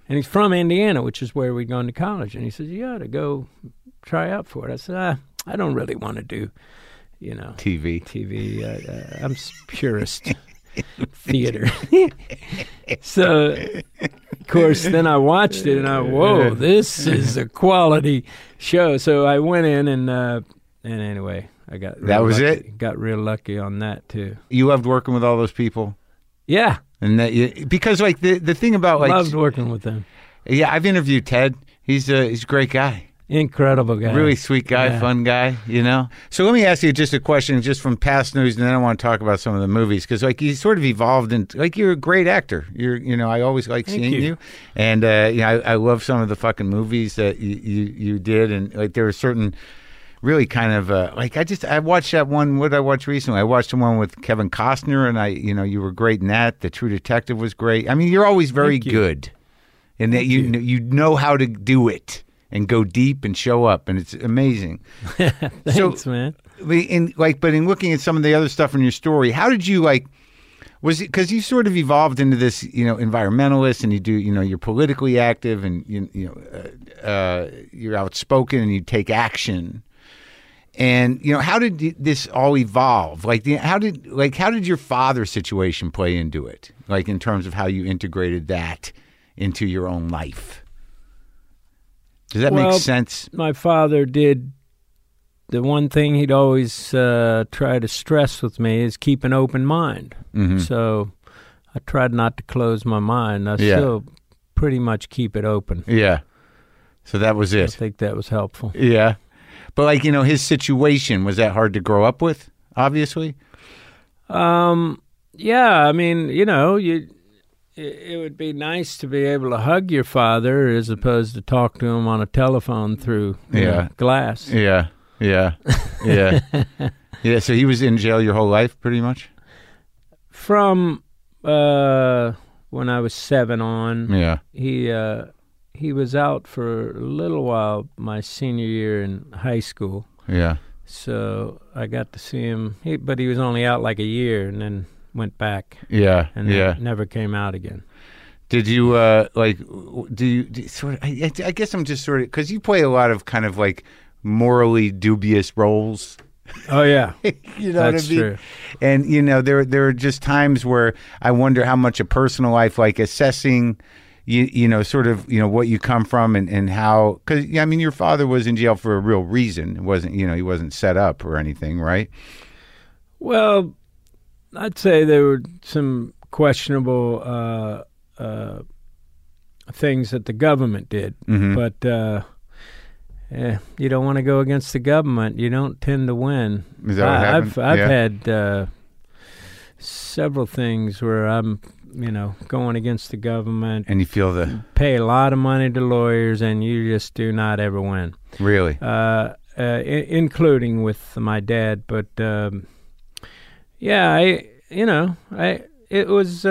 B: And he's from Indiana, which is where we'd gone to college. And he says, you ought to go try out for it. I said, I don't really want to do,
A: TV.
B: I'm purist theater. So, of course, then I watched it, and whoa, this is a quality show. So I went in, and anyway, I got
A: that was
B: lucky.
A: it.
B: Got real lucky on that too.
A: You loved working with all those people.
B: Yeah,
A: and because like the thing about like
B: loved working with them.
A: Yeah, I've interviewed Ted. He's a great guy.
B: Incredible guy.
A: Really sweet guy, fun guy, So let me ask you just a question just from past news, and then I want to talk about some of the movies, because like you sort of evolved into, like, you're a great actor. I always like seeing you. And I love some of the fucking movies that you did, and like there were certain really kind of I watched that one. What did I watch recently? I watched the one with Kevin Costner, and you were great in that. The True Detective was great. I mean, you're always very good, and that you know how to do it and go deep and show up, and it's amazing.
B: Thanks, man.
A: In looking at some of the other stuff in your story, how did you was it because you sort of evolved into this, environmentalist, and you do, you're politically active, and you're outspoken, and you take action. And how did this all evolve? How did your father's situation play into it? Like in terms of how you integrated that into your own life? Does that make sense?
B: My father did. The one thing he'd always try to stress with me is keep an open mind. Mm-hmm. So I tried not to close my mind. I still pretty much keep it open.
A: Yeah. So that was it.
B: I think that was helpful.
A: Yeah. But his situation, was that hard to grow up with, obviously?
B: Yeah, I mean, it would be nice to be able to hug your father as opposed to talk to him on a telephone through glass.
A: Yeah. Yeah. So he was in jail your whole life, pretty much?
B: From when I was 7 on.
A: Yeah.
B: He was out for a little while my senior year in high school.
A: Yeah.
B: So I got to see him, but he was only out like a year and then went back.
A: Yeah.
B: And never came out again.
A: Did you, do you sort of, I guess I'm just sort of, because you play a lot of kind of like morally dubious roles.
B: Oh, yeah.
A: You know
B: That's
A: what I mean?
B: true.
A: And, there are just times where I wonder how much a personal life, like assessing, sort of, what you come from and how, because, I mean, your father was in jail for a real reason. It wasn't, he wasn't set up or anything, right?
B: Well, I'd say there were some questionable things that the government did, but you don't want to go against the government. You don't tend to win.
A: Is that what happened?
B: I've had several things where I'm, going against the government.
A: And you feel
B: pay a lot of money to lawyers, and you just do not ever win.
A: Really?
B: Including with my dad. But, it was...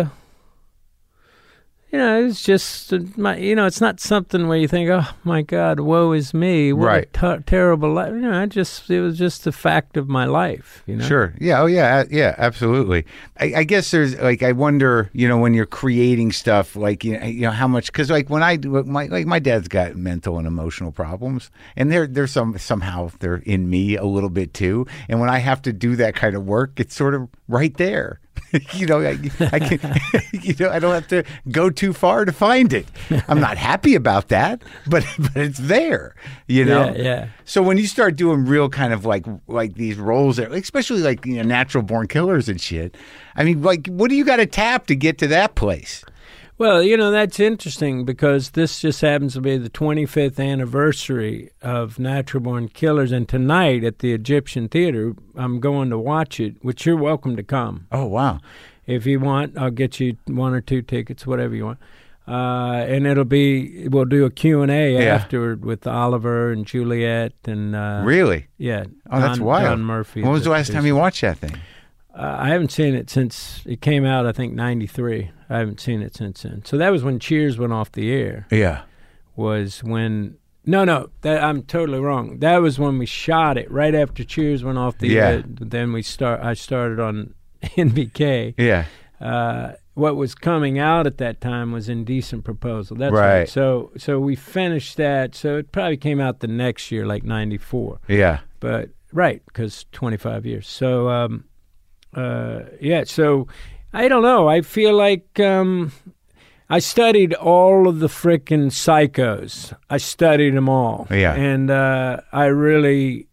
B: it's just, it's not something where you think, oh, my God, woe is me. What a terrible life. It was just the fact of my life,
A: Sure. Yeah. Oh, yeah. Yeah, absolutely. I guess there's, I wonder, when you're creating stuff, how much, because, when my dad's got mental and emotional problems, and they're somehow they're in me a little bit too. And when I have to do that kind of work, it's sort of right there. I can, I don't have to go too far to find it. I'm not happy about that, but it's there,
B: Yeah.
A: So when you start doing real kind of like these roles, especially natural born killers and shit, I mean, what do you got to tap to get to that place?
B: Well, that's interesting because this just happens to be the 25th anniversary of Natural Born Killers, and tonight at the Egyptian Theater, I'm going to watch it, which you're welcome to come.
A: Oh, wow.
B: If you want, I'll get you 1 or 2 tickets, whatever you want. And we'll do a Q&A afterward with Oliver and Juliet and...
A: Really?
B: Yeah.
A: Oh, that's wild.
B: John Murphy.
A: When was the last time you watched that thing?
B: I haven't seen it since it came out, I think, 93. I haven't seen it since then. So that was when Cheers went off the air.
A: Yeah.
B: Was when... No, I'm totally wrong. That was when we shot it, right after Cheers went off the air. Then I started on NBK.
A: Yeah.
B: what was coming out at that time was Indecent Proposal. That's
A: Right.
B: So we finished that. So it probably came out the next year, like 94.
A: Yeah.
B: But right, because 25 years. So yeah. So I don't know. I feel like I studied all of the frickin' psychos. I studied them all.
A: Yeah.
B: And I really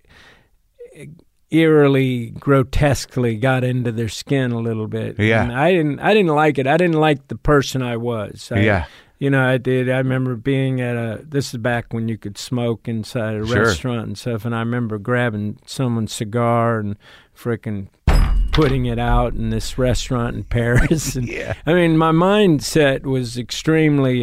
B: eerily, grotesquely got into their skin a little bit.
A: Yeah.
B: And I didn't like it. I didn't like the person I was.
A: Yeah.
B: You know, I did. I remember being at this is back when you could smoke inside a
A: Sure.
B: restaurant and stuff, and I remember grabbing someone's cigar and frickin' putting it out in this restaurant in Paris. And,
A: Yeah.
B: I mean, my mindset was extremely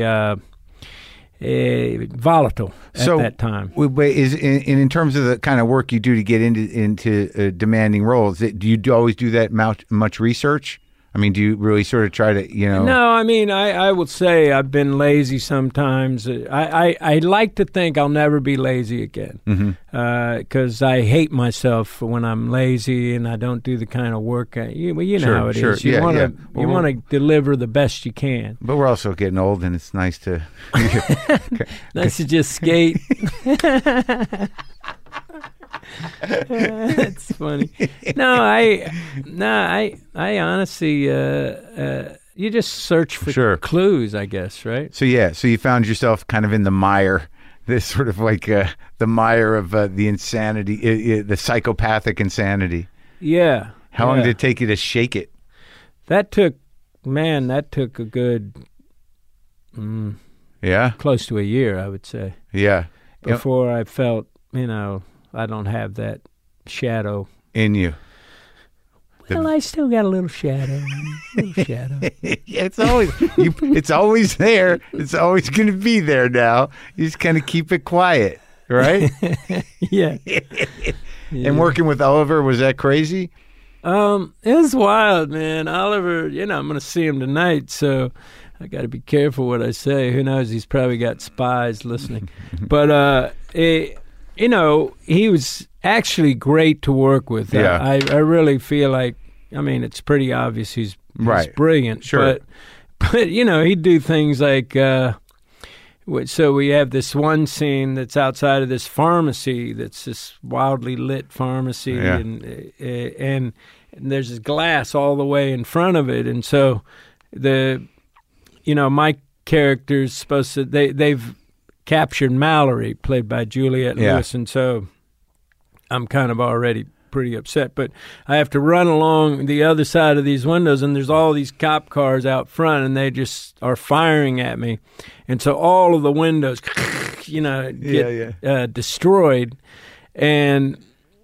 B: volatile at that time.
A: Is in terms of the kind of work you do to get into demanding roles, do you always do that much research? I mean, do you really sort of try to,
B: No, I mean, I will say I've been lazy sometimes. I like to think I'll never be lazy again because I hate myself when I'm lazy and I don't do the kind of work. You know how it is. You want to deliver the best you can.
A: But we're also getting old, and it's nice to
B: nice to just skate. That's funny. I honestly, you just search for clues, I guess, right?
A: So you found yourself kind of in the mire, this sort of like the mire of the insanity, the psychopathic insanity.
B: Yeah.
A: How long did it take you to shake it?
B: That took a good, close to a year, I would say.
A: Yeah.
B: Before I felt, I don't have that shadow
A: in you.
B: Well, I still got a little shadow.
A: It's always there. It's always going to be there now. You just kind of keep it quiet, right?
B: Yeah.
A: And working with Oliver, was that crazy?
B: It was wild, man. Oliver, I'm going to see him tonight, so I got to be careful what I say. Who knows? He's probably got spies listening. But he was actually great to work with.
A: Yeah.
B: I really feel like, it's pretty obvious he's brilliant.
A: Sure.
B: But he'd do things like, so we have this one scene that's outside of this pharmacy, that's this wildly lit pharmacy,
A: Yeah.
B: and there's this glass all the way in front of it. And so my character's supposed to, they've captured Mallory, played by Juliette Lewis, and so I'm kind of already pretty upset. But I have to run along the other side of these windows, and there's all these cop cars out front, and they just are firing at me. And so all of the windows, get destroyed. And,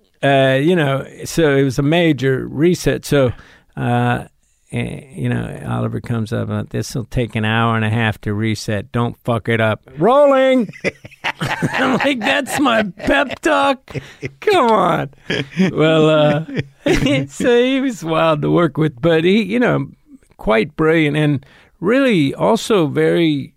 B: so it was a major reset. So, Oliver comes up, this will take an hour and a half to reset. Don't fuck it up. Rolling! I'm like, that's my pep talk? Come on. Well, so he was wild to work with, but he, quite brilliant and really also very,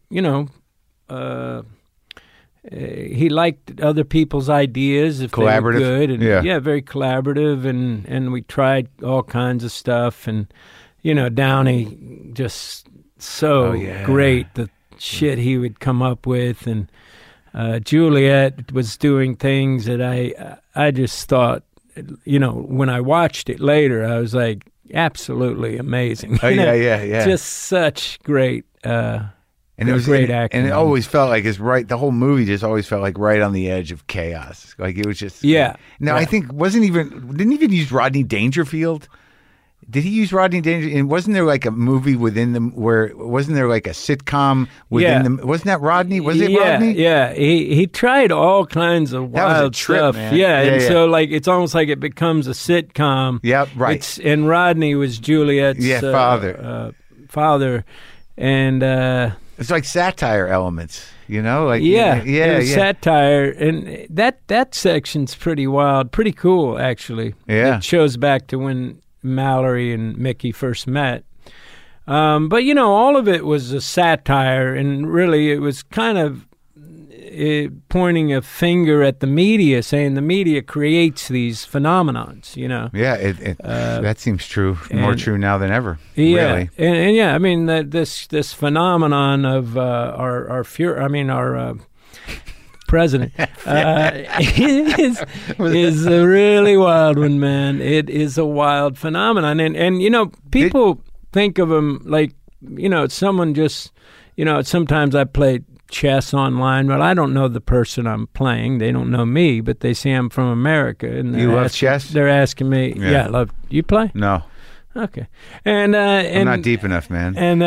B: he liked other people's ideas if they were good. And, very collaborative, and we tried all kinds of stuff, and Downey just so great, the shit he would come up with, and Juliette was doing things that I just thought, when I watched it later, I was like, absolutely amazing. Just such great, and it was great acting,
A: and it always felt like the whole movie just always felt like right on the edge of chaos. Like it was just I think didn't even use Rodney Dangerfield. Did he use Rodney Dangerfield? And wasn't there like a movie within them wasn't there like a sitcom within them? Wasn't that Rodney? Was it Rodney?
B: Yeah. He tried all kinds of wild stuff.
A: Man.
B: Yeah. So like it's almost like it becomes a sitcom.
A: Yep, right.
B: And Rodney was Juliette's father. And
A: it's like satire elements, like
B: satire, and that section's pretty wild, pretty cool actually.
A: Yeah.
B: It shows back to when Mallory and Mickey first met. But all of it was a satire, and really it was kind of pointing a finger at the media, saying the media creates these phenomenons,
A: Yeah, that seems true. More true now than ever.
B: Yeah,
A: really.
B: and I mean this phenomenon of our president is a really wild one, man. It is a wild phenomenon, and people think of him like someone just sometimes I play chess online, but I don't know the person I'm playing. They don't know me, but they see I'm from America. And
A: you love chess?
B: They're asking me, I love. You play?
A: No.
B: Okay. And
A: I'm not deep enough, man.
B: And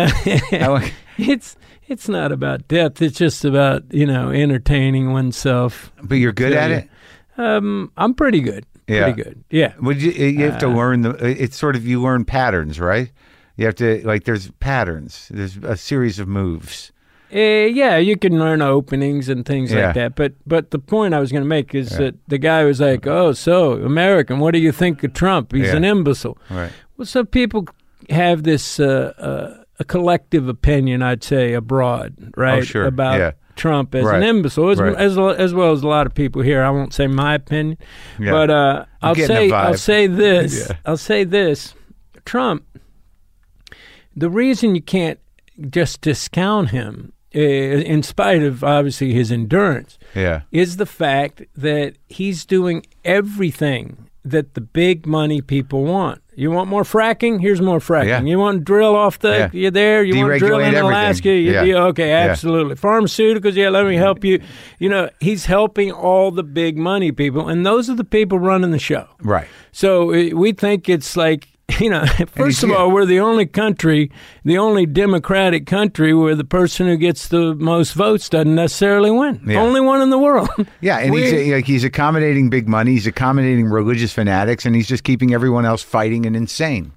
B: it's not about depth. It's just about entertaining oneself.
A: But you're good at it.
B: I'm pretty good.
A: Yeah.
B: Pretty good. Yeah.
A: Would you have to learn it's sort of you learn patterns, right? You have to there's patterns. There's a series of moves.
B: Yeah, you can learn openings and things like that. But the point I was going to make is that the guy was like, "Oh, so American, what do you think of Trump? He's an imbecile."
A: Right.
B: Well, so people have this a collective opinion, I'd say, abroad, right?
A: Oh, sure.
B: About Trump as an imbecile, as well as a lot of people here. I won't say my opinion, but I'll say this. I'll say this. Trump. The reason you can't just discount him, in spite of obviously his endurance, is the fact that he's doing everything that the big money people want. You want more fracking? Here's more fracking.
A: Yeah.
B: You want to drill off the? You're there. You want to drill in Alaska? Okay, absolutely. Pharmaceuticals? Yeah, let me help you. He's helping all the big money people, and those are the people running the show.
A: Right.
B: So we think it's like. First of all, we're the only democratic country where the person who gets the most votes doesn't necessarily win. Yeah. Only one in the world.
A: Yeah, and he's accommodating big money, he's accommodating religious fanatics, and he's just keeping everyone else fighting and insane.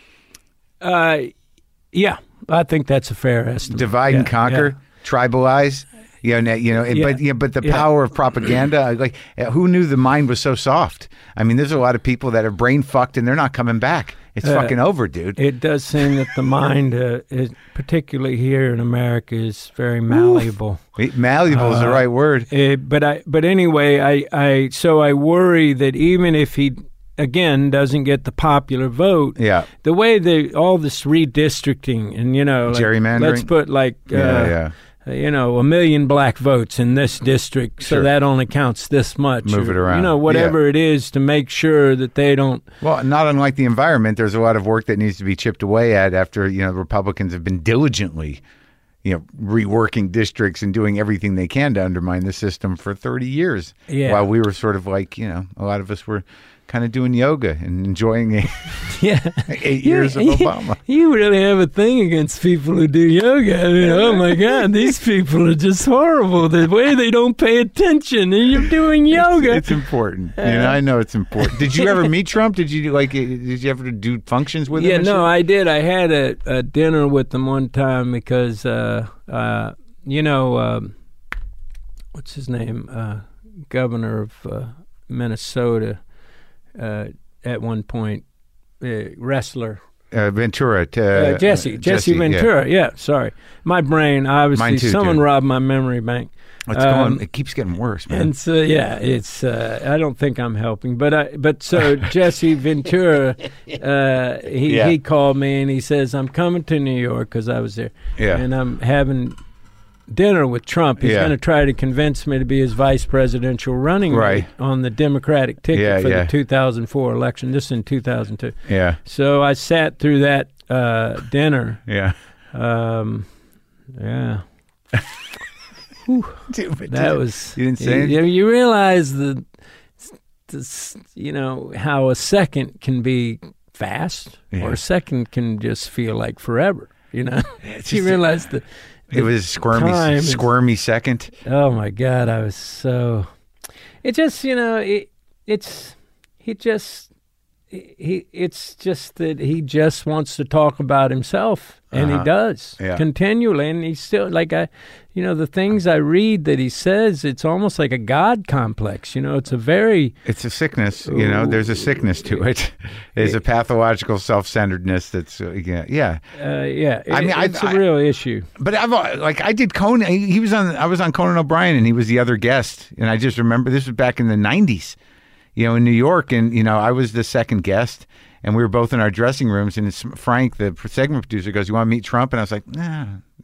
B: Yeah, I think that's a fair estimate.
A: Divide and conquer, tribalize. But the power of propaganda, who knew the mind was so soft? I mean, there's a lot of people that are brain fucked and they're not coming back. It's fucking over, dude.
B: It does seem that the mind, is, particularly here in America, is very malleable.
A: Malleable is the right word.
B: But anyway, I worry that even if he again doesn't get the popular vote, the way all this redistricting and
A: gerrymandering,
B: let's put a million black votes in this district, so that only counts this much.
A: Move it around.
B: Whatever it is to make sure that they don't.
A: Well, not unlike the environment, there's a lot of work that needs to be chipped away at after, Republicans have been diligently, reworking districts and doing everything they can to undermine the system for 30 years. Yeah. While we were sort of a lot of us were kind of doing yoga and enjoying 8 years of Obama.
B: You really have a thing against people who do yoga. I mean, oh my God, these people are just horrible. The way they don't pay attention, and you're doing yoga.
A: It's important. I know it's important. Did you ever meet Trump? Did you ever do functions with him?
B: Yeah, no, I did. I had a dinner with him one time because, what's his name? Governor of Minnesota. At one point, wrestler
A: Ventura,
B: Jesse Ventura. Yeah, sorry, my brain. Obviously,
A: mine too,
B: someone robbed my memory bank.
A: It keeps getting worse, man.
B: And so, it's. I don't think I'm helping, but so Jesse Ventura, he called me and he says, "I'm coming to New York," because I was there, and I'm having dinner with Trump. He's going to try to convince me to be his vice presidential running mate on the Democratic ticket for the 2004 election. This is in 2002.
A: Yeah.
B: So I sat through that dinner.
A: Yeah.
B: Yeah.
A: Dude,
B: that was.
A: You didn't say anything?
B: You realize how a second can be fast, or a second can just feel like forever. You realize that.
A: It was a squirmy second.
B: Oh my God, I was so. It just, it's just that he just wants to talk about himself, and he does continually. And he's still the things I read that he says, it's almost like a God complex. It's
A: a sickness. There's a sickness to it. There's a pathological self-centeredness that's
B: I mean, it's a real issue.
A: But I did Conan. I was on Conan O'Brien, and he was the other guest. And I just remember this was back in the 90s. In New York, and I was the second guest, and we were both in our dressing rooms, and Frank, the segment producer, goes, "You want to meet Trump?" And I was like, "Nah."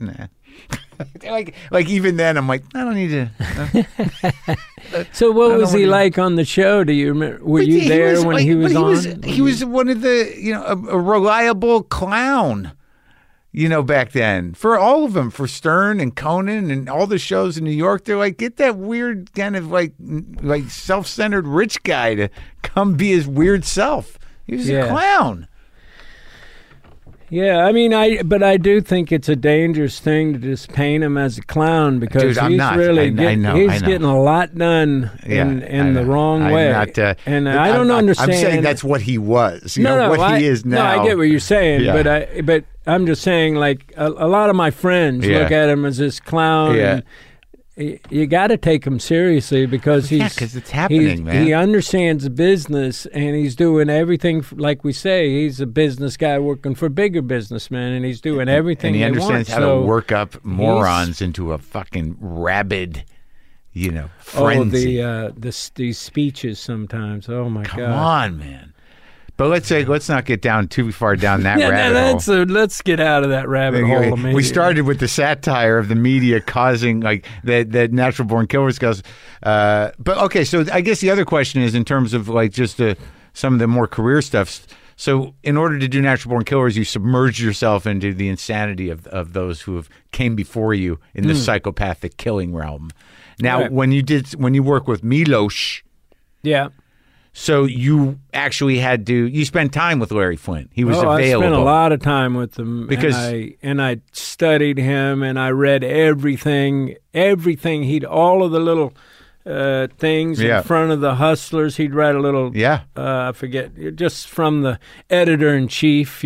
A: like even then, I'm like, I don't need to.
B: So what was he like on the show? Do you remember? Were you there when he was on?
A: He was one of the, a reliable clown. Back then, for all of them, for Stern and Conan and all the shows in New York, they're like, get that weird kind of like self-centered rich guy to come be his weird self. He was a clown.
B: Yeah, I mean, I do think it's a dangerous thing to just paint him as a clown, because
A: Dude,
B: he's really
A: he's
B: getting a lot done in the wrong way. And I don't understand.
A: I'm saying that's what he was. He is now.
B: No, I get what you're saying, but I'm just saying, like a lot of my friends look at him as this clown.
A: Yeah.
B: And you got to take him seriously, because
A: because it's happening, man.
B: He understands the business, and he's doing everything. Like we say, he's a business guy working for bigger bullsmen, and he's doing everything.
A: And he understands how to work up morons
B: he's
A: into a fucking rabid, frenzy.
B: These speeches sometimes. Oh my God!
A: Come on, man. But let's not get down too far down that rabbit hole.
B: Let's get out of that rabbit hole immediately.
A: We started with the satire of the media causing that Natural Born Killers goes. But okay, so I guess the other question is in terms of just some of the more career stuff. So in order to do Natural Born Killers, you submerged yourself into the insanity of those who have came before you in the psychopathic killing realm. Now, when you work with Milos, so you actually you spent time with Larry Flynt. He was available.
B: I spent a lot of time with him,
A: because
B: I studied him, and I read everything all of the little things in front of the Hustlers. He'd write a little, I forget, just from the editor-in-chief,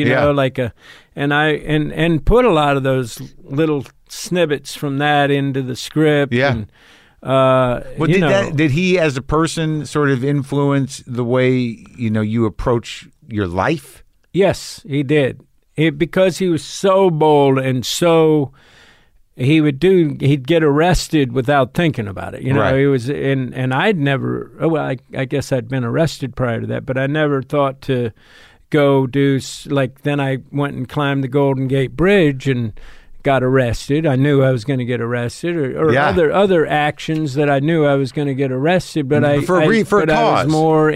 B: and put a lot of those little snippets from that into the script.
A: Yeah. Did he as a person sort of influence the way you approach your life?
B: Yes, he did. Because he was so bold, and so he'd get arrested without thinking about it.
A: Right.
B: He was and I'd never. Well, I guess I'd been arrested prior to that, but I never thought to go do Then I went and climbed the Golden Gate Bridge and got arrested. I knew I was going to get arrested, or other actions that I knew I was going to get arrested. But I was more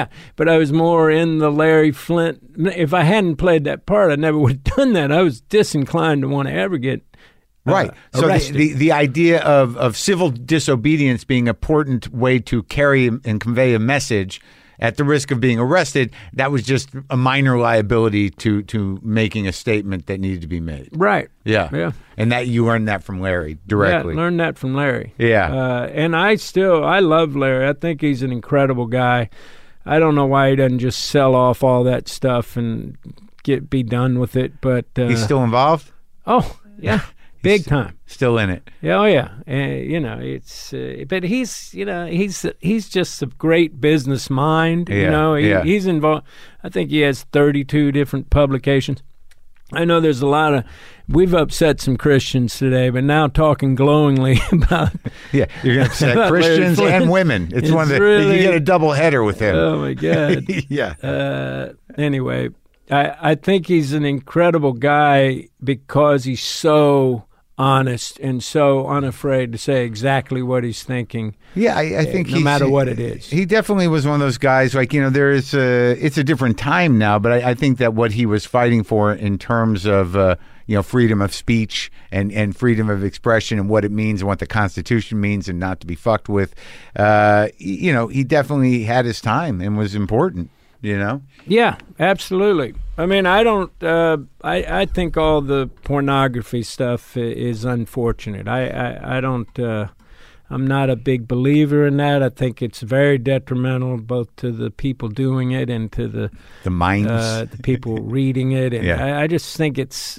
B: in the Larry Flynt. If I hadn't played that part, I never would have done that. I was disinclined to want to ever get arrested.
A: So the idea of civil disobedience being an important way to carry and convey a message at the risk of being arrested, that was just a minor liability to making a statement that needed to be made.
B: Right.
A: Yeah. And that you learned that from Larry directly.
B: Yeah, learned that from Larry.
A: Yeah.
B: And I love Larry. I think he's an incredible guy. I don't know why he doesn't just sell off all that stuff and be done with it. But
A: he's still involved?
B: Oh, yeah. Big time.
A: Still in it.
B: Yeah, oh yeah. It's but he's just a great business mind. He's involved. I think he has 32 different publications. I know there's a lot of. We've upset some Christians today, but now talking glowingly about.
A: Yeah, you're going to upset Christians and women. It's one of the. Really, you get a double header with him.
B: Oh my God.
A: Yeah.
B: Anyway, I think he's an incredible guy because he's so honest and so unafraid to say exactly what he's thinking.
A: Yeah, I think
B: no matter what it is.
A: He definitely was one of those guys, it's a different time now, but I think that what he was fighting for in terms of, freedom of speech and freedom of expression and what it means and what the Constitution means and not to be fucked with, he definitely had his time and was important.
B: Yeah, absolutely. I mean, I don't. I think all the pornography stuff is unfortunate. I don't. I'm not a big believer in that. I think it's very detrimental both to the people doing it and to the
A: minds,
B: the people reading it. And I just think it's.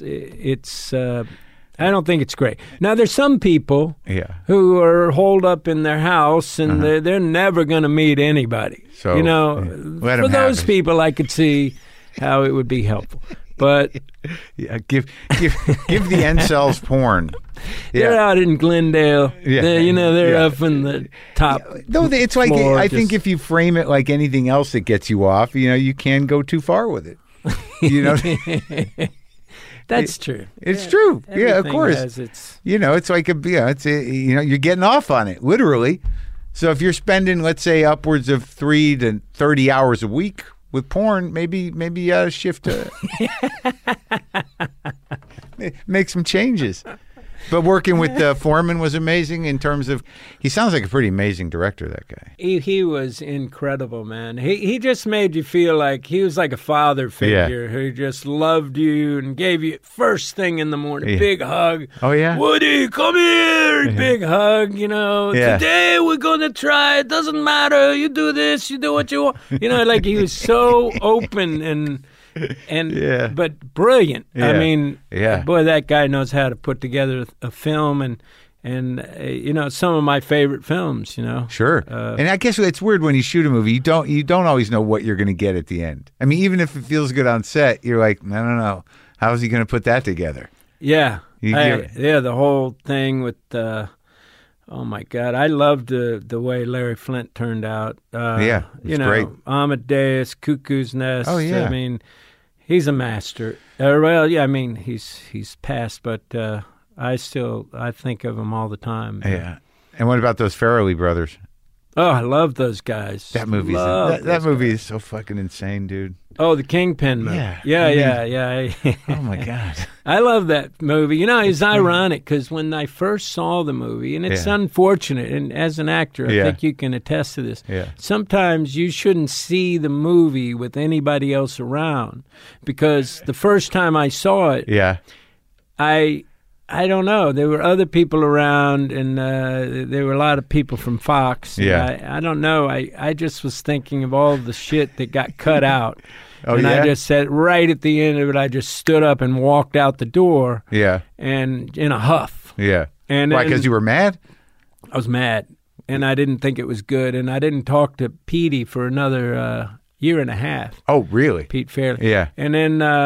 B: I don't think it's great. Now, there's some people who are holed up in their house, and they're never going to meet anybody.
A: So,
B: for those people, I could see how it would be helpful. But
A: give the incels porn.
B: They're out in Glendale. They're up in the top.
A: No, it's like I think if you frame it like anything else that gets you off, you can go too far with it.
B: That's true.
A: It's true. Yeah, of course. It's like you're getting off on it, literally. So if you're spending, let's say, upwards of 3 to 30 hours a week with porn, maybe shift to make some changes. But working with Foreman was amazing in terms of, he sounds like a pretty amazing director, that guy.
B: He was incredible, man. He just made you feel like he was like a father figure who just loved you and gave you first thing in the morning, big hug.
A: Oh, yeah?
B: Woody, come here, big hug, Today we're going to try, it doesn't matter, you do this, you do what you want. Like he was so open but brilliant. I mean, boy, that guy knows how to put together a film, and some of my favorite films.
A: Sure. And I guess it's weird when you shoot a movie, you don't always know what you're going to get at the end. I mean, even if it feels good on set, you're like, I don't know, how is he going to put that together?
B: Yeah, the whole thing with. Oh my God! I loved the way Larry Flint turned out.
A: Great.
B: Amadeus, Cuckoo's Nest.
A: Oh yeah.
B: I mean, he's a master. I mean, he's passed, but I think of him all the time.
A: Yeah. And what about those Farrelly brothers?
B: Oh, I love those guys.
A: That movie is so fucking insane, dude.
B: Oh, the Kingpin movie. Yeah.
A: Oh my God.
B: I love that movie. It's ironic because when I first saw the movie, and it's unfortunate, and as an actor, I think you can attest to this.
A: Yeah.
B: Sometimes you shouldn't see the movie with anybody else around, because the first time I saw it, I don't know. There were other people around, and there were a lot of people from Fox. I don't know. I just was thinking of all the shit that got cut out. I just said, right at the end of it, I just stood up and walked out the door.
A: Yeah.
B: And in a huff.
A: Yeah.
B: And
A: why? Because you were mad?
B: I was mad, and I didn't think it was good, and I didn't talk to Petey for another year and a half.
A: Oh, really?
B: Pete Fairley.
A: Yeah.
B: And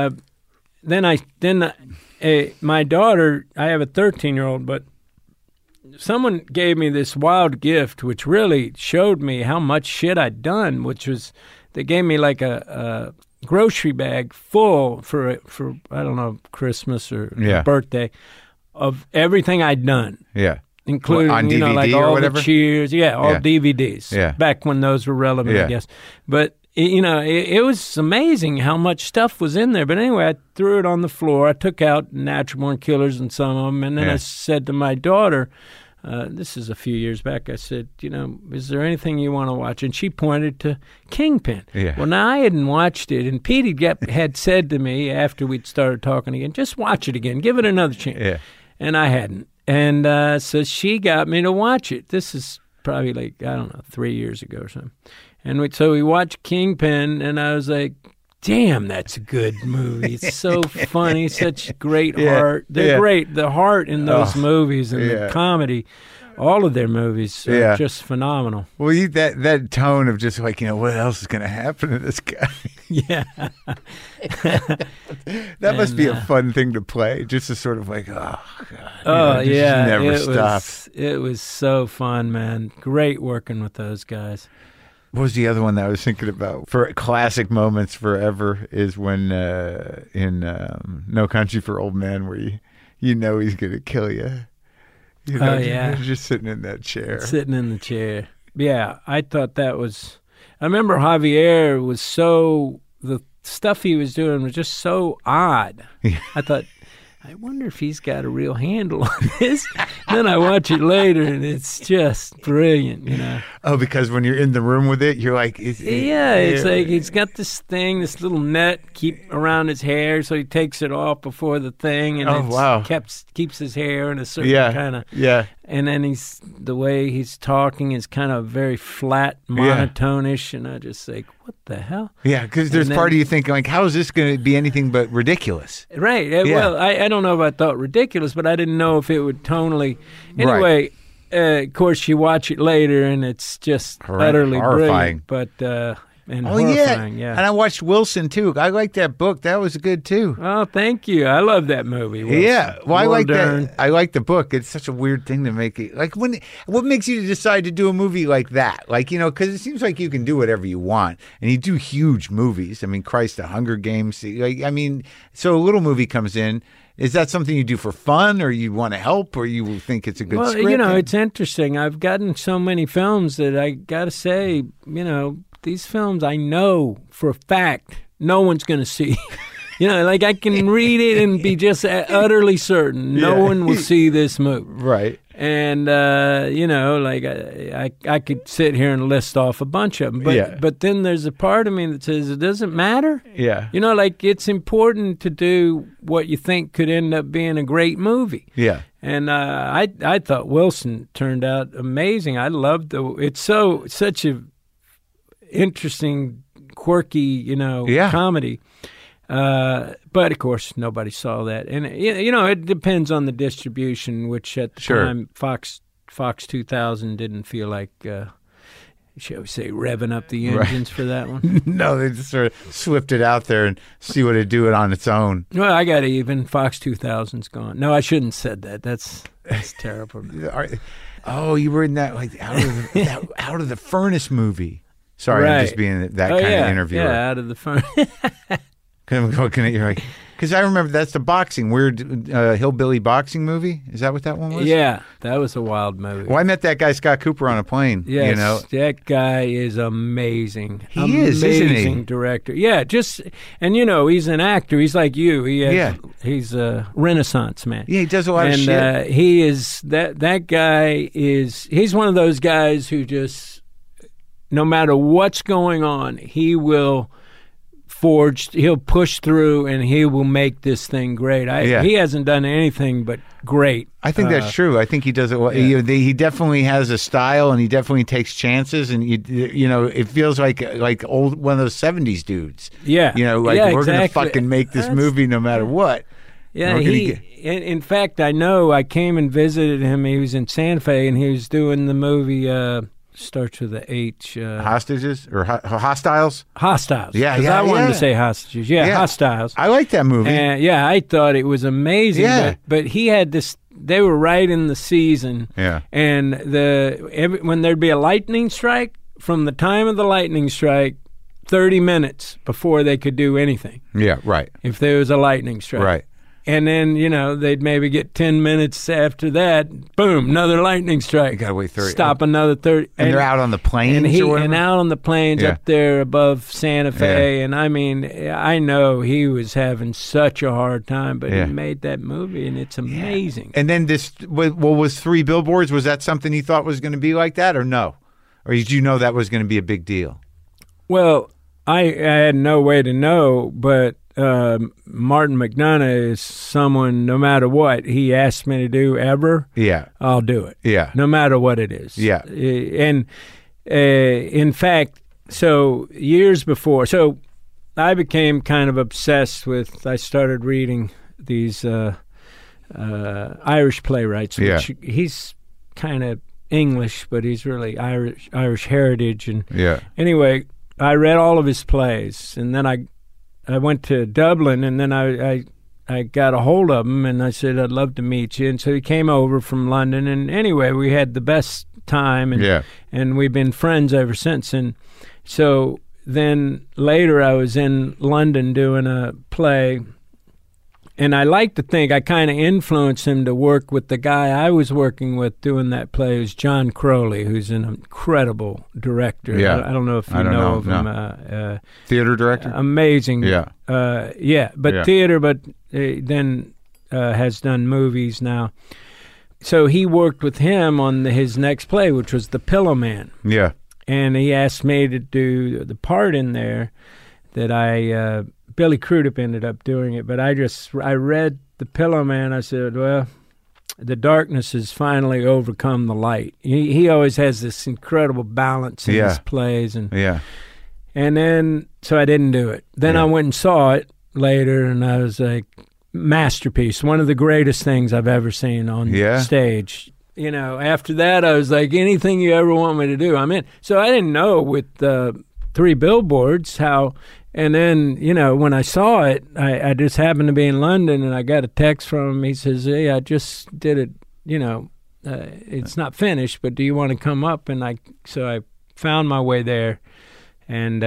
B: then my daughter, I have a 13-year-old, but someone gave me this wild gift, which really showed me how much shit I'd done, which was they gave me like a grocery bag full for I don't know, Christmas or birthday, of everything I'd done.
A: Yeah.
B: Including,
A: on DVD
B: like
A: or
B: all
A: whatever?
B: the Cheers. Yeah, all DVDs.
A: Yeah.
B: Back when those were relevant, I guess. But it was amazing how much stuff was in there. But anyway, I threw it on the floor. I took out Natural Born Killers and some of them, and then I said to my daughter, this is a few years back, I said, is there anything you want to watch? And she pointed to Kingpin.
A: Yeah.
B: Well, now I hadn't watched it, and Petey had said to me after we'd started talking again, just watch it again, give it another chance.
A: Yeah.
B: And I hadn't. And so she got me to watch it. This is probably 3 years ago or something. And so we watched Kingpin, and I was like, damn, that's a good movie. It's so funny, such great heart. They're great. The heart in those movies and the comedy, all of their movies are just phenomenal.
A: Well, that tone of just like, what else is going to happen to this guy?
B: Yeah.
A: That must be a fun thing to play, just to sort of like, oh, God.
B: Yeah.
A: Just never stop.
B: It was so fun, man. Great working with those guys.
A: What was the other one that I was thinking about? For classic moments forever is when in No Country for Old Men, where you know he's going to kill you. You're just sitting in that chair.
B: Sitting in the chair. Yeah, I thought that was... I remember Javier was so... The stuff he was doing was just so odd.
A: Yeah.
B: I thought, I wonder if he's got a real handle on this. Then I watch it later, and it's just brilliant,
A: Oh, because when you're in the room with it, you're like,
B: it's like he's got this thing, this little net keep around his hair, so he takes it off before the thing, and keeps his hair in a certain kind of And then the way he's talking is kind of very flat, monotone-ish, and I just think, what the hell?
A: Yeah, because there's part of you thinking, like, how is this going to be anything but ridiculous?
B: Right. Well, I don't know if I thought ridiculous, but I didn't know if it would tonally. Anyway, of course, you watch it later, and it's just utterly
A: horrifying.
B: Brilliant. Horrifying, yeah.
A: And I watched Wilson, too. I like that book. That was good, too.
B: Oh, thank you. I love that movie, Wilson.
A: Yeah. Well, I like
B: Dern.
A: that. I like the book. It's such a weird thing to make it. Like, what makes you decide to do a movie like that? Like, because it seems like you can do whatever you want. And you do huge movies. I mean, Christ, The Hunger Games. Like, I mean, so a little movie comes in. Is that something you do for fun, or you want to help, or you think it's a good script?
B: Well, it's interesting. I've gotten so many films that I got to say, these films I know for a fact no one's going to see. Like I can read it and be just utterly certain no one will see this movie.
A: Right.
B: And, like I could sit here and list off a bunch of them. But then there's a part of me that says it doesn't matter.
A: Yeah.
B: Like it's important to do what you think could end up being a great movie.
A: Yeah.
B: And I thought Wilson turned out amazing. I loved it's such a interesting, quirky, comedy. But of course, nobody saw that, and it depends on the distribution. Which at the time, Fox 2000 didn't feel like, shall we say, revving up the engines for that one.
A: No, they just sort of slipped it out there and see what it'd do it on its own.
B: Well, I got even. Fox 2000's gone. No, I shouldn't have said that. That's terrible.
A: Oh, you were in that out of the furnace movie. Sorry, I'm just being that kind of interviewer.
B: Yeah, out of the furnace.
A: I'm looking at you like, because I remember that's the boxing, weird hillbilly boxing movie. Is that what that one was?
B: Yeah, that was a wild movie.
A: Well, I met that guy Scott Cooper on a plane.
B: Yes, that guy is amazing.
A: He is, isn't he?
B: Amazing director. Yeah, and he's an actor. He's like you. He's a Renaissance man.
A: Yeah, he does a lot of shit.
B: And he is that guy is. He's one of those guys who just, no matter what's going on, he'll push through and he will make this thing great. He hasn't done anything but great.
A: I think that's true. I think he does it well. Yeah. He definitely has a style, and he definitely takes chances, and it feels like old one of those 70s dudes.
B: Yeah.
A: We're going to fucking make this movie no matter what.
B: Yeah, in fact, I know I came and visited him. He was in Santa Fe, and he was doing the movie starts with the H.
A: Hostages or Hostiles?
B: Hostiles.
A: Yeah,
B: I wanted to say Hostages. Yeah, Hostiles.
A: I like that movie.
B: I thought it was amazing.
A: Yeah.
B: But he had this. They were right in the season.
A: Yeah.
B: And when there'd be a lightning strike, from the time of the lightning strike, 30 minutes before they could do anything.
A: Yeah, right.
B: If there was a lightning strike.
A: Right.
B: And then, they'd maybe get 10 minutes after that. Boom, another lightning strike.
A: You got to wait 30.
B: Stop another 30.
A: And they're out on the plains
B: and out on the plains up there above Santa Fe. Yeah. And I mean, I know he was having such a hard time, but he made that movie, and it's amazing.
A: Yeah. And then was Three Billboards? Was that something you thought was going to be like that, or no? Or did you know that was going to be a big deal?
B: Well, I had no way to know, but Martin McDonagh is someone, no matter what he asks me to do ever, I'll do it.
A: Yeah.
B: No matter what it is.
A: Yeah.
B: And in fact, so years before, so I became kind of obsessed with, I started reading these Irish playwrights, which he's kind of English, but he's really Irish heritage. And anyway, I read all of his plays, and then I went to Dublin, and then I got a hold of him, and I said, I'd love to meet you. And so he came over from London, and anyway, we had the best time, and we've been friends ever since. And so then later I was in London doing a play, and I like to think I kind of influenced him to work with the guy I was working with doing that play, who's John Crowley, who's an incredible director.
A: Yeah.
B: I don't know if you know of him.
A: Theater director?
B: Amazing.
A: Yeah.
B: Theater, but then has done movies now. so he worked with him on his next play, which was The Pillow Man.
A: Yeah.
B: And he asked me to do the part in there that Billy Crudup ended up doing it. But I read The Pillow Man. I said, well, the darkness has finally overcome the light. He always has this incredible balance in his plays. And then, so I didn't do it. Then I went and saw it later, and I was like, masterpiece. One of the greatest things I've ever seen on stage. You know, after that, I was like, anything you ever want me to do, I'm in. So I didn't know with 3 Billboards how, and then, you know, when I saw it, I just happened to be in London, and I got a text from him. He says, hey, I just did it, you know, it's not finished, but do you want to come up? And so I found my way there, and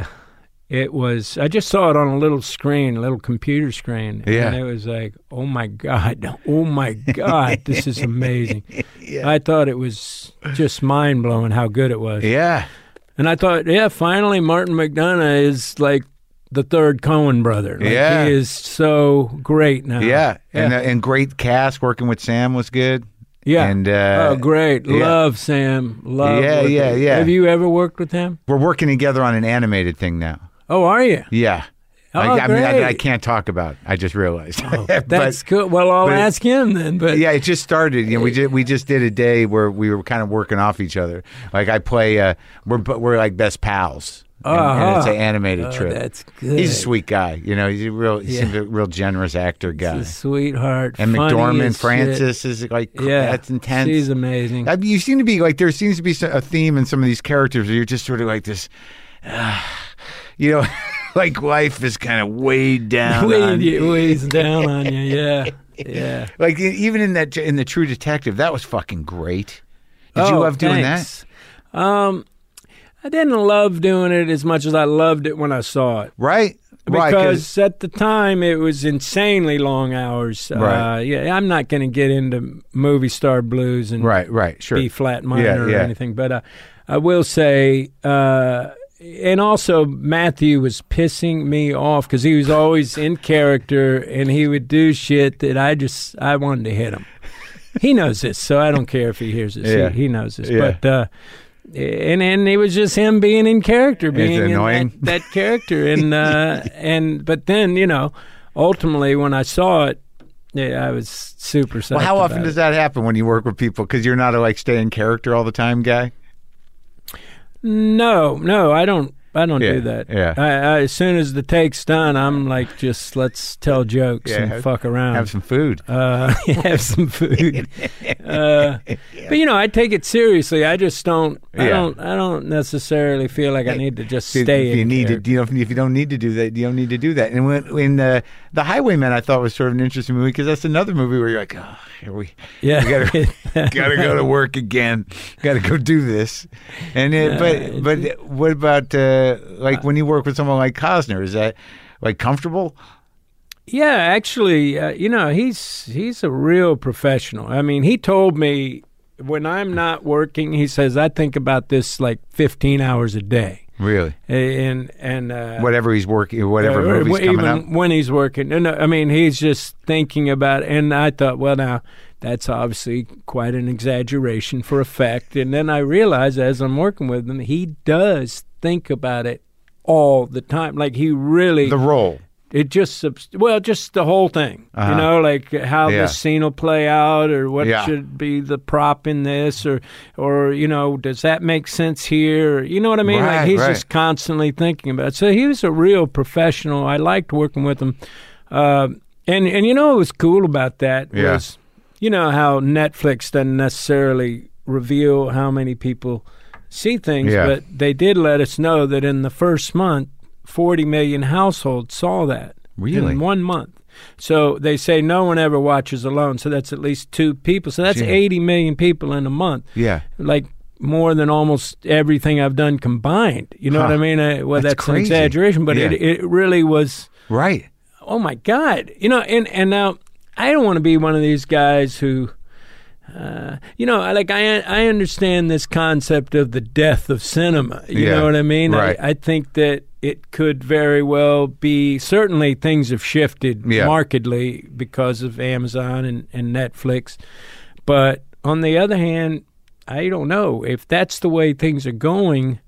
B: I just saw it on a little screen, a little computer screen.
A: Yeah.
B: And it was like, oh my God, this is amazing. I thought it was just mind-blowing how good it was.
A: Yeah.
B: And I thought, finally Martin McDonagh is like the third Coen brother. Like, he is so great now.
A: Yeah. And great cast. Working with Sam was good.
B: Yeah.
A: And
B: great. Love Sam. Love.
A: Yeah.
B: Have you ever worked with him?
A: We're working together on an animated thing now.
B: Oh, are you?
A: Yeah.
B: Oh,
A: I mean,
B: great.
A: I can't talk about. I just realized.
B: Oh, that's cool. Well, I'll ask him then. But
A: yeah, it just started. You know, we just did a day where we were kind of working off each other. Like I play. We're like best pals. And it's an animated trip.
B: That's good.
A: He's a sweet guy. You know, he seems a real generous actor guy.
B: He's a sweetheart.
A: And McDormand
B: Francis
A: is like, that's intense.
B: She's amazing.
A: You seem to be like, there seems to be a theme in some of these characters where you're just sort of like this, you know, like life is kind of weighed down on you.
B: Weighs down on you, yeah.
A: Like even in the True Detective, that was fucking great. Did you love doing that?
B: I didn't love doing it as much as I loved it when I saw it.
A: Right.
B: Because at the time it was insanely long hours.
A: Right.
B: I'm not going to get into movie star blues and
A: sure.
B: B flat minor or anything, but I will say. And also, Matthew was pissing me off because he was always in character, and he would do shit that I wanted to hit him. He knows this, so I don't care if he hears this.
A: Yeah.
B: He knows this.
A: Yeah.
B: But and it was just him being in character, being
A: annoying.
B: in that character, and but then, you know, ultimately when I saw it, I was super psyched.
A: Well, how often
B: about
A: does that happen when you work with people? Because you're not a stay in character all the time guy.
B: No, I don't do that.
A: Yeah.
B: I as soon as the take's done, I'm like, just let's tell jokes and fuck around.
A: Have some food.
B: Have some food. But you know, I take it seriously. I just don't. I don't necessarily feel like I need to just stay.
A: If you don't need to do that, you don't need to do that. And when the Highwaymen, I thought was sort of an interesting movie because that's another movie where you're like, oh, here we gotta go to work again. Got to go do this. And but what about when you work with someone like Costner? Is that comfortable?
B: Yeah, actually, you know, he's a real professional. I mean, he told me when I'm not working, he says, I think about this 15 hours a day.
A: Really?
B: And
A: whatever he's working, whatever movie's coming up.
B: Even when he's working. No, I mean, he's just thinking about it. And I thought, well, now, that's obviously quite an exaggeration for effect. And then I realized as I'm working with him, he does think about it all the time. Like he really...
A: The role.
B: It just the whole thing, you know, like how the scene will play out, or what should be the prop in this, or you know, does that make sense here? You know what I mean?
A: Right,
B: like he's just constantly thinking about it. So he was a real professional. I liked working with him, and you know what was cool about that was, you know, how Netflix doesn't necessarily reveal how many people see things, but they did let us know that in the first month, 40 million households saw that.
A: Really?
B: In 1 month. So they say no one ever watches alone. So that's at least 2 people. So that's 80 million people in a month. Yeah. Like more than almost everything I've done combined. You know what I mean? Well, that's an exaggeration, but it really was.
A: Right.
B: Oh, my God. You know, and now I don't want to be one of these guys who... you know, like I understand this concept of the death of cinema. You know what I mean?
A: Right.
B: I think that it could very well be. Certainly, things have shifted markedly because of Amazon and Netflix. But on the other hand, I don't know if that's the way things are going.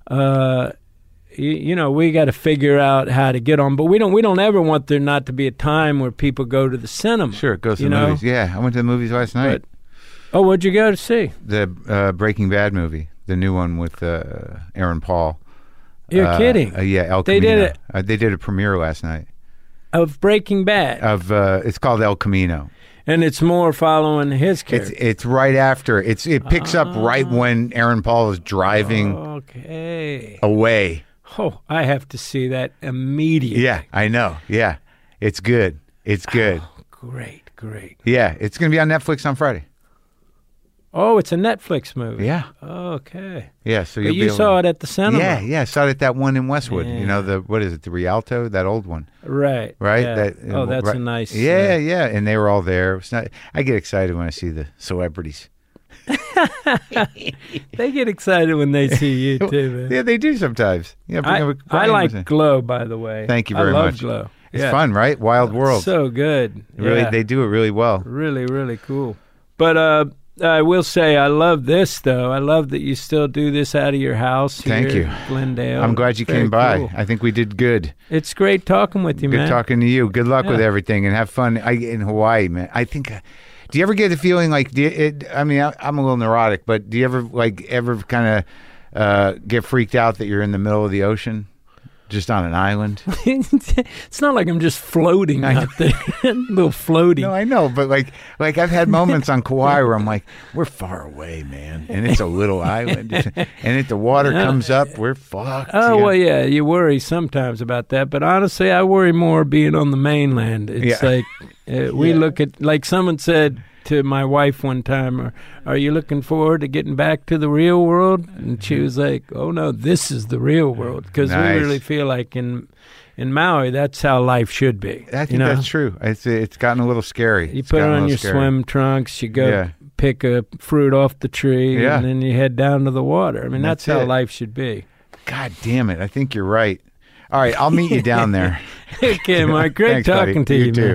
B: We got to figure out how to get on. But we don't ever want there not to be a time where people go to the cinema.
A: Sure, go to the movies. Yeah, I went to the movies last night.
B: What'd you go to see?
A: The Breaking Bad movie, the new one with Aaron Paul.
B: You're kidding?
A: Yeah, El
B: They
A: Camino.
B: did it
A: They did a premiere last night.
B: of Breaking Bad,
A: It's called El Camino.
B: and it's more following his character.
A: It's right after. It picks up right when Aaron Paul is driving
B: Okay.
A: away.
B: Oh, I have to see that immediately.
A: Yeah, I know. Yeah, it's good. It's good.
B: Great.
A: Yeah, it's going to be on Netflix on Friday.
B: Oh, it's a Netflix movie.
A: Yeah.
B: Okay.
A: Yeah, so
B: But you saw it at the cinema.
A: Yeah, I saw it at that one in Westwood.
B: Yeah.
A: You know, what is it, the Rialto, that old one.
B: Right.
A: Right?
B: Yeah.
A: That's
B: a nice.
A: Yeah, and they were all there. It's not, I get excited when I see the celebrities.
B: They get excited when they see you too, man.
A: Yeah, they do sometimes. Yeah,
B: I like Glow, by the way.
A: Thank you very
B: I love
A: much.
B: Glow.
A: It's fun, right? Wild World.
B: So good.
A: Really,
B: Yeah.
A: they do it really well.
B: Really, really cool. But I will say I love this, though. I love that you still do this out of your house here
A: Thank you.
B: in Glendale.
A: I'm glad you
B: Very
A: came by.
B: cool.
A: I think we did good.
B: It's great talking with you,
A: Good
B: man.
A: talking to you. Good luck with
B: Yeah.
A: everything and have fun in Hawaii, man. I think. Do you ever get the feeling like? I'm a little neurotic, but do you ever kind of get freaked out that you're in the middle of the ocean, just on an island?
B: It's not like I'm just floating out there, little floaty.
A: No, I know, but like I've had moments on Kauai where I'm like, we're far away, man, and it's a little island, and if the water comes up, we're fucked.
B: Oh, well, yeah, you worry sometimes about that. But honestly, I worry more being on the mainland. It's
A: Yeah.
B: like we look at, like someone said to my wife one time, are you looking forward to getting back to the real world? And she was like, oh, no, this is the real world. Because
A: Nice.
B: we really feel like in Maui, that's how life should be.
A: I think that's true. It's gotten a little scary.
B: You
A: It's
B: put
A: gotten a
B: on
A: little
B: your
A: scary.
B: swim trunks, you go
A: Yeah.
B: pick a fruit off the tree,
A: Yeah.
B: and then you head down to the water. I mean, that's how
A: it.
B: life should be.
A: God damn it! I think you're right. All right, I'll meet you down there.
B: Okay, Mike, great
A: Thanks, buddy.
B: talking to you,
A: too.
B: man.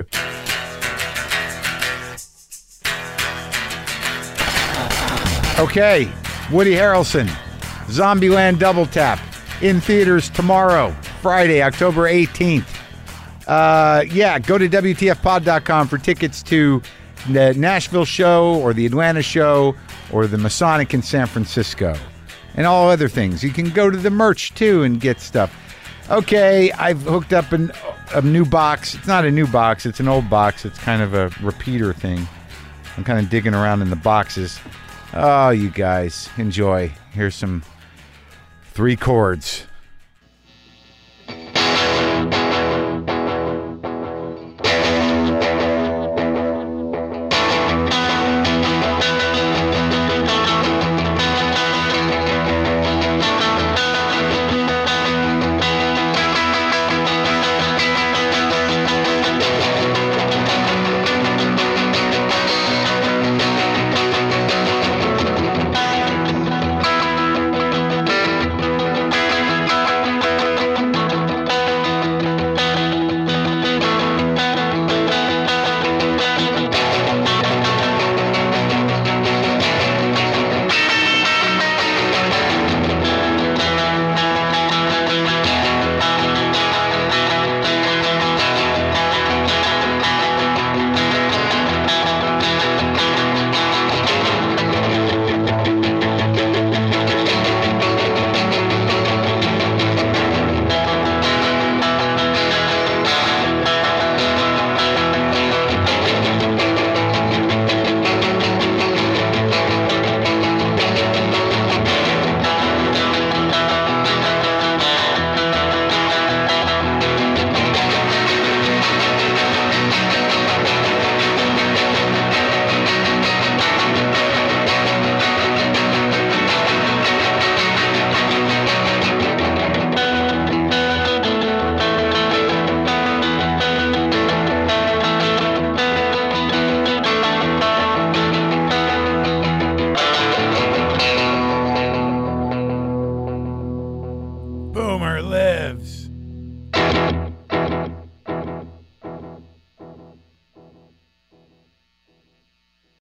A: Okay, Woody Harrelson, Zombieland Double Tap, in theaters tomorrow, Friday, October 18th. Go to WTFpod.com for tickets to the Nashville show or the Atlanta show or the Masonic in San Francisco and all other things. You can go to the merch too and get stuff. Okay, I've hooked up a new box. It's not a new box, it's an old box. It's kind of a repeater thing. I'm kind of digging around in the boxes. Oh, you guys, enjoy. Here's some 3 chords. Boomer lives.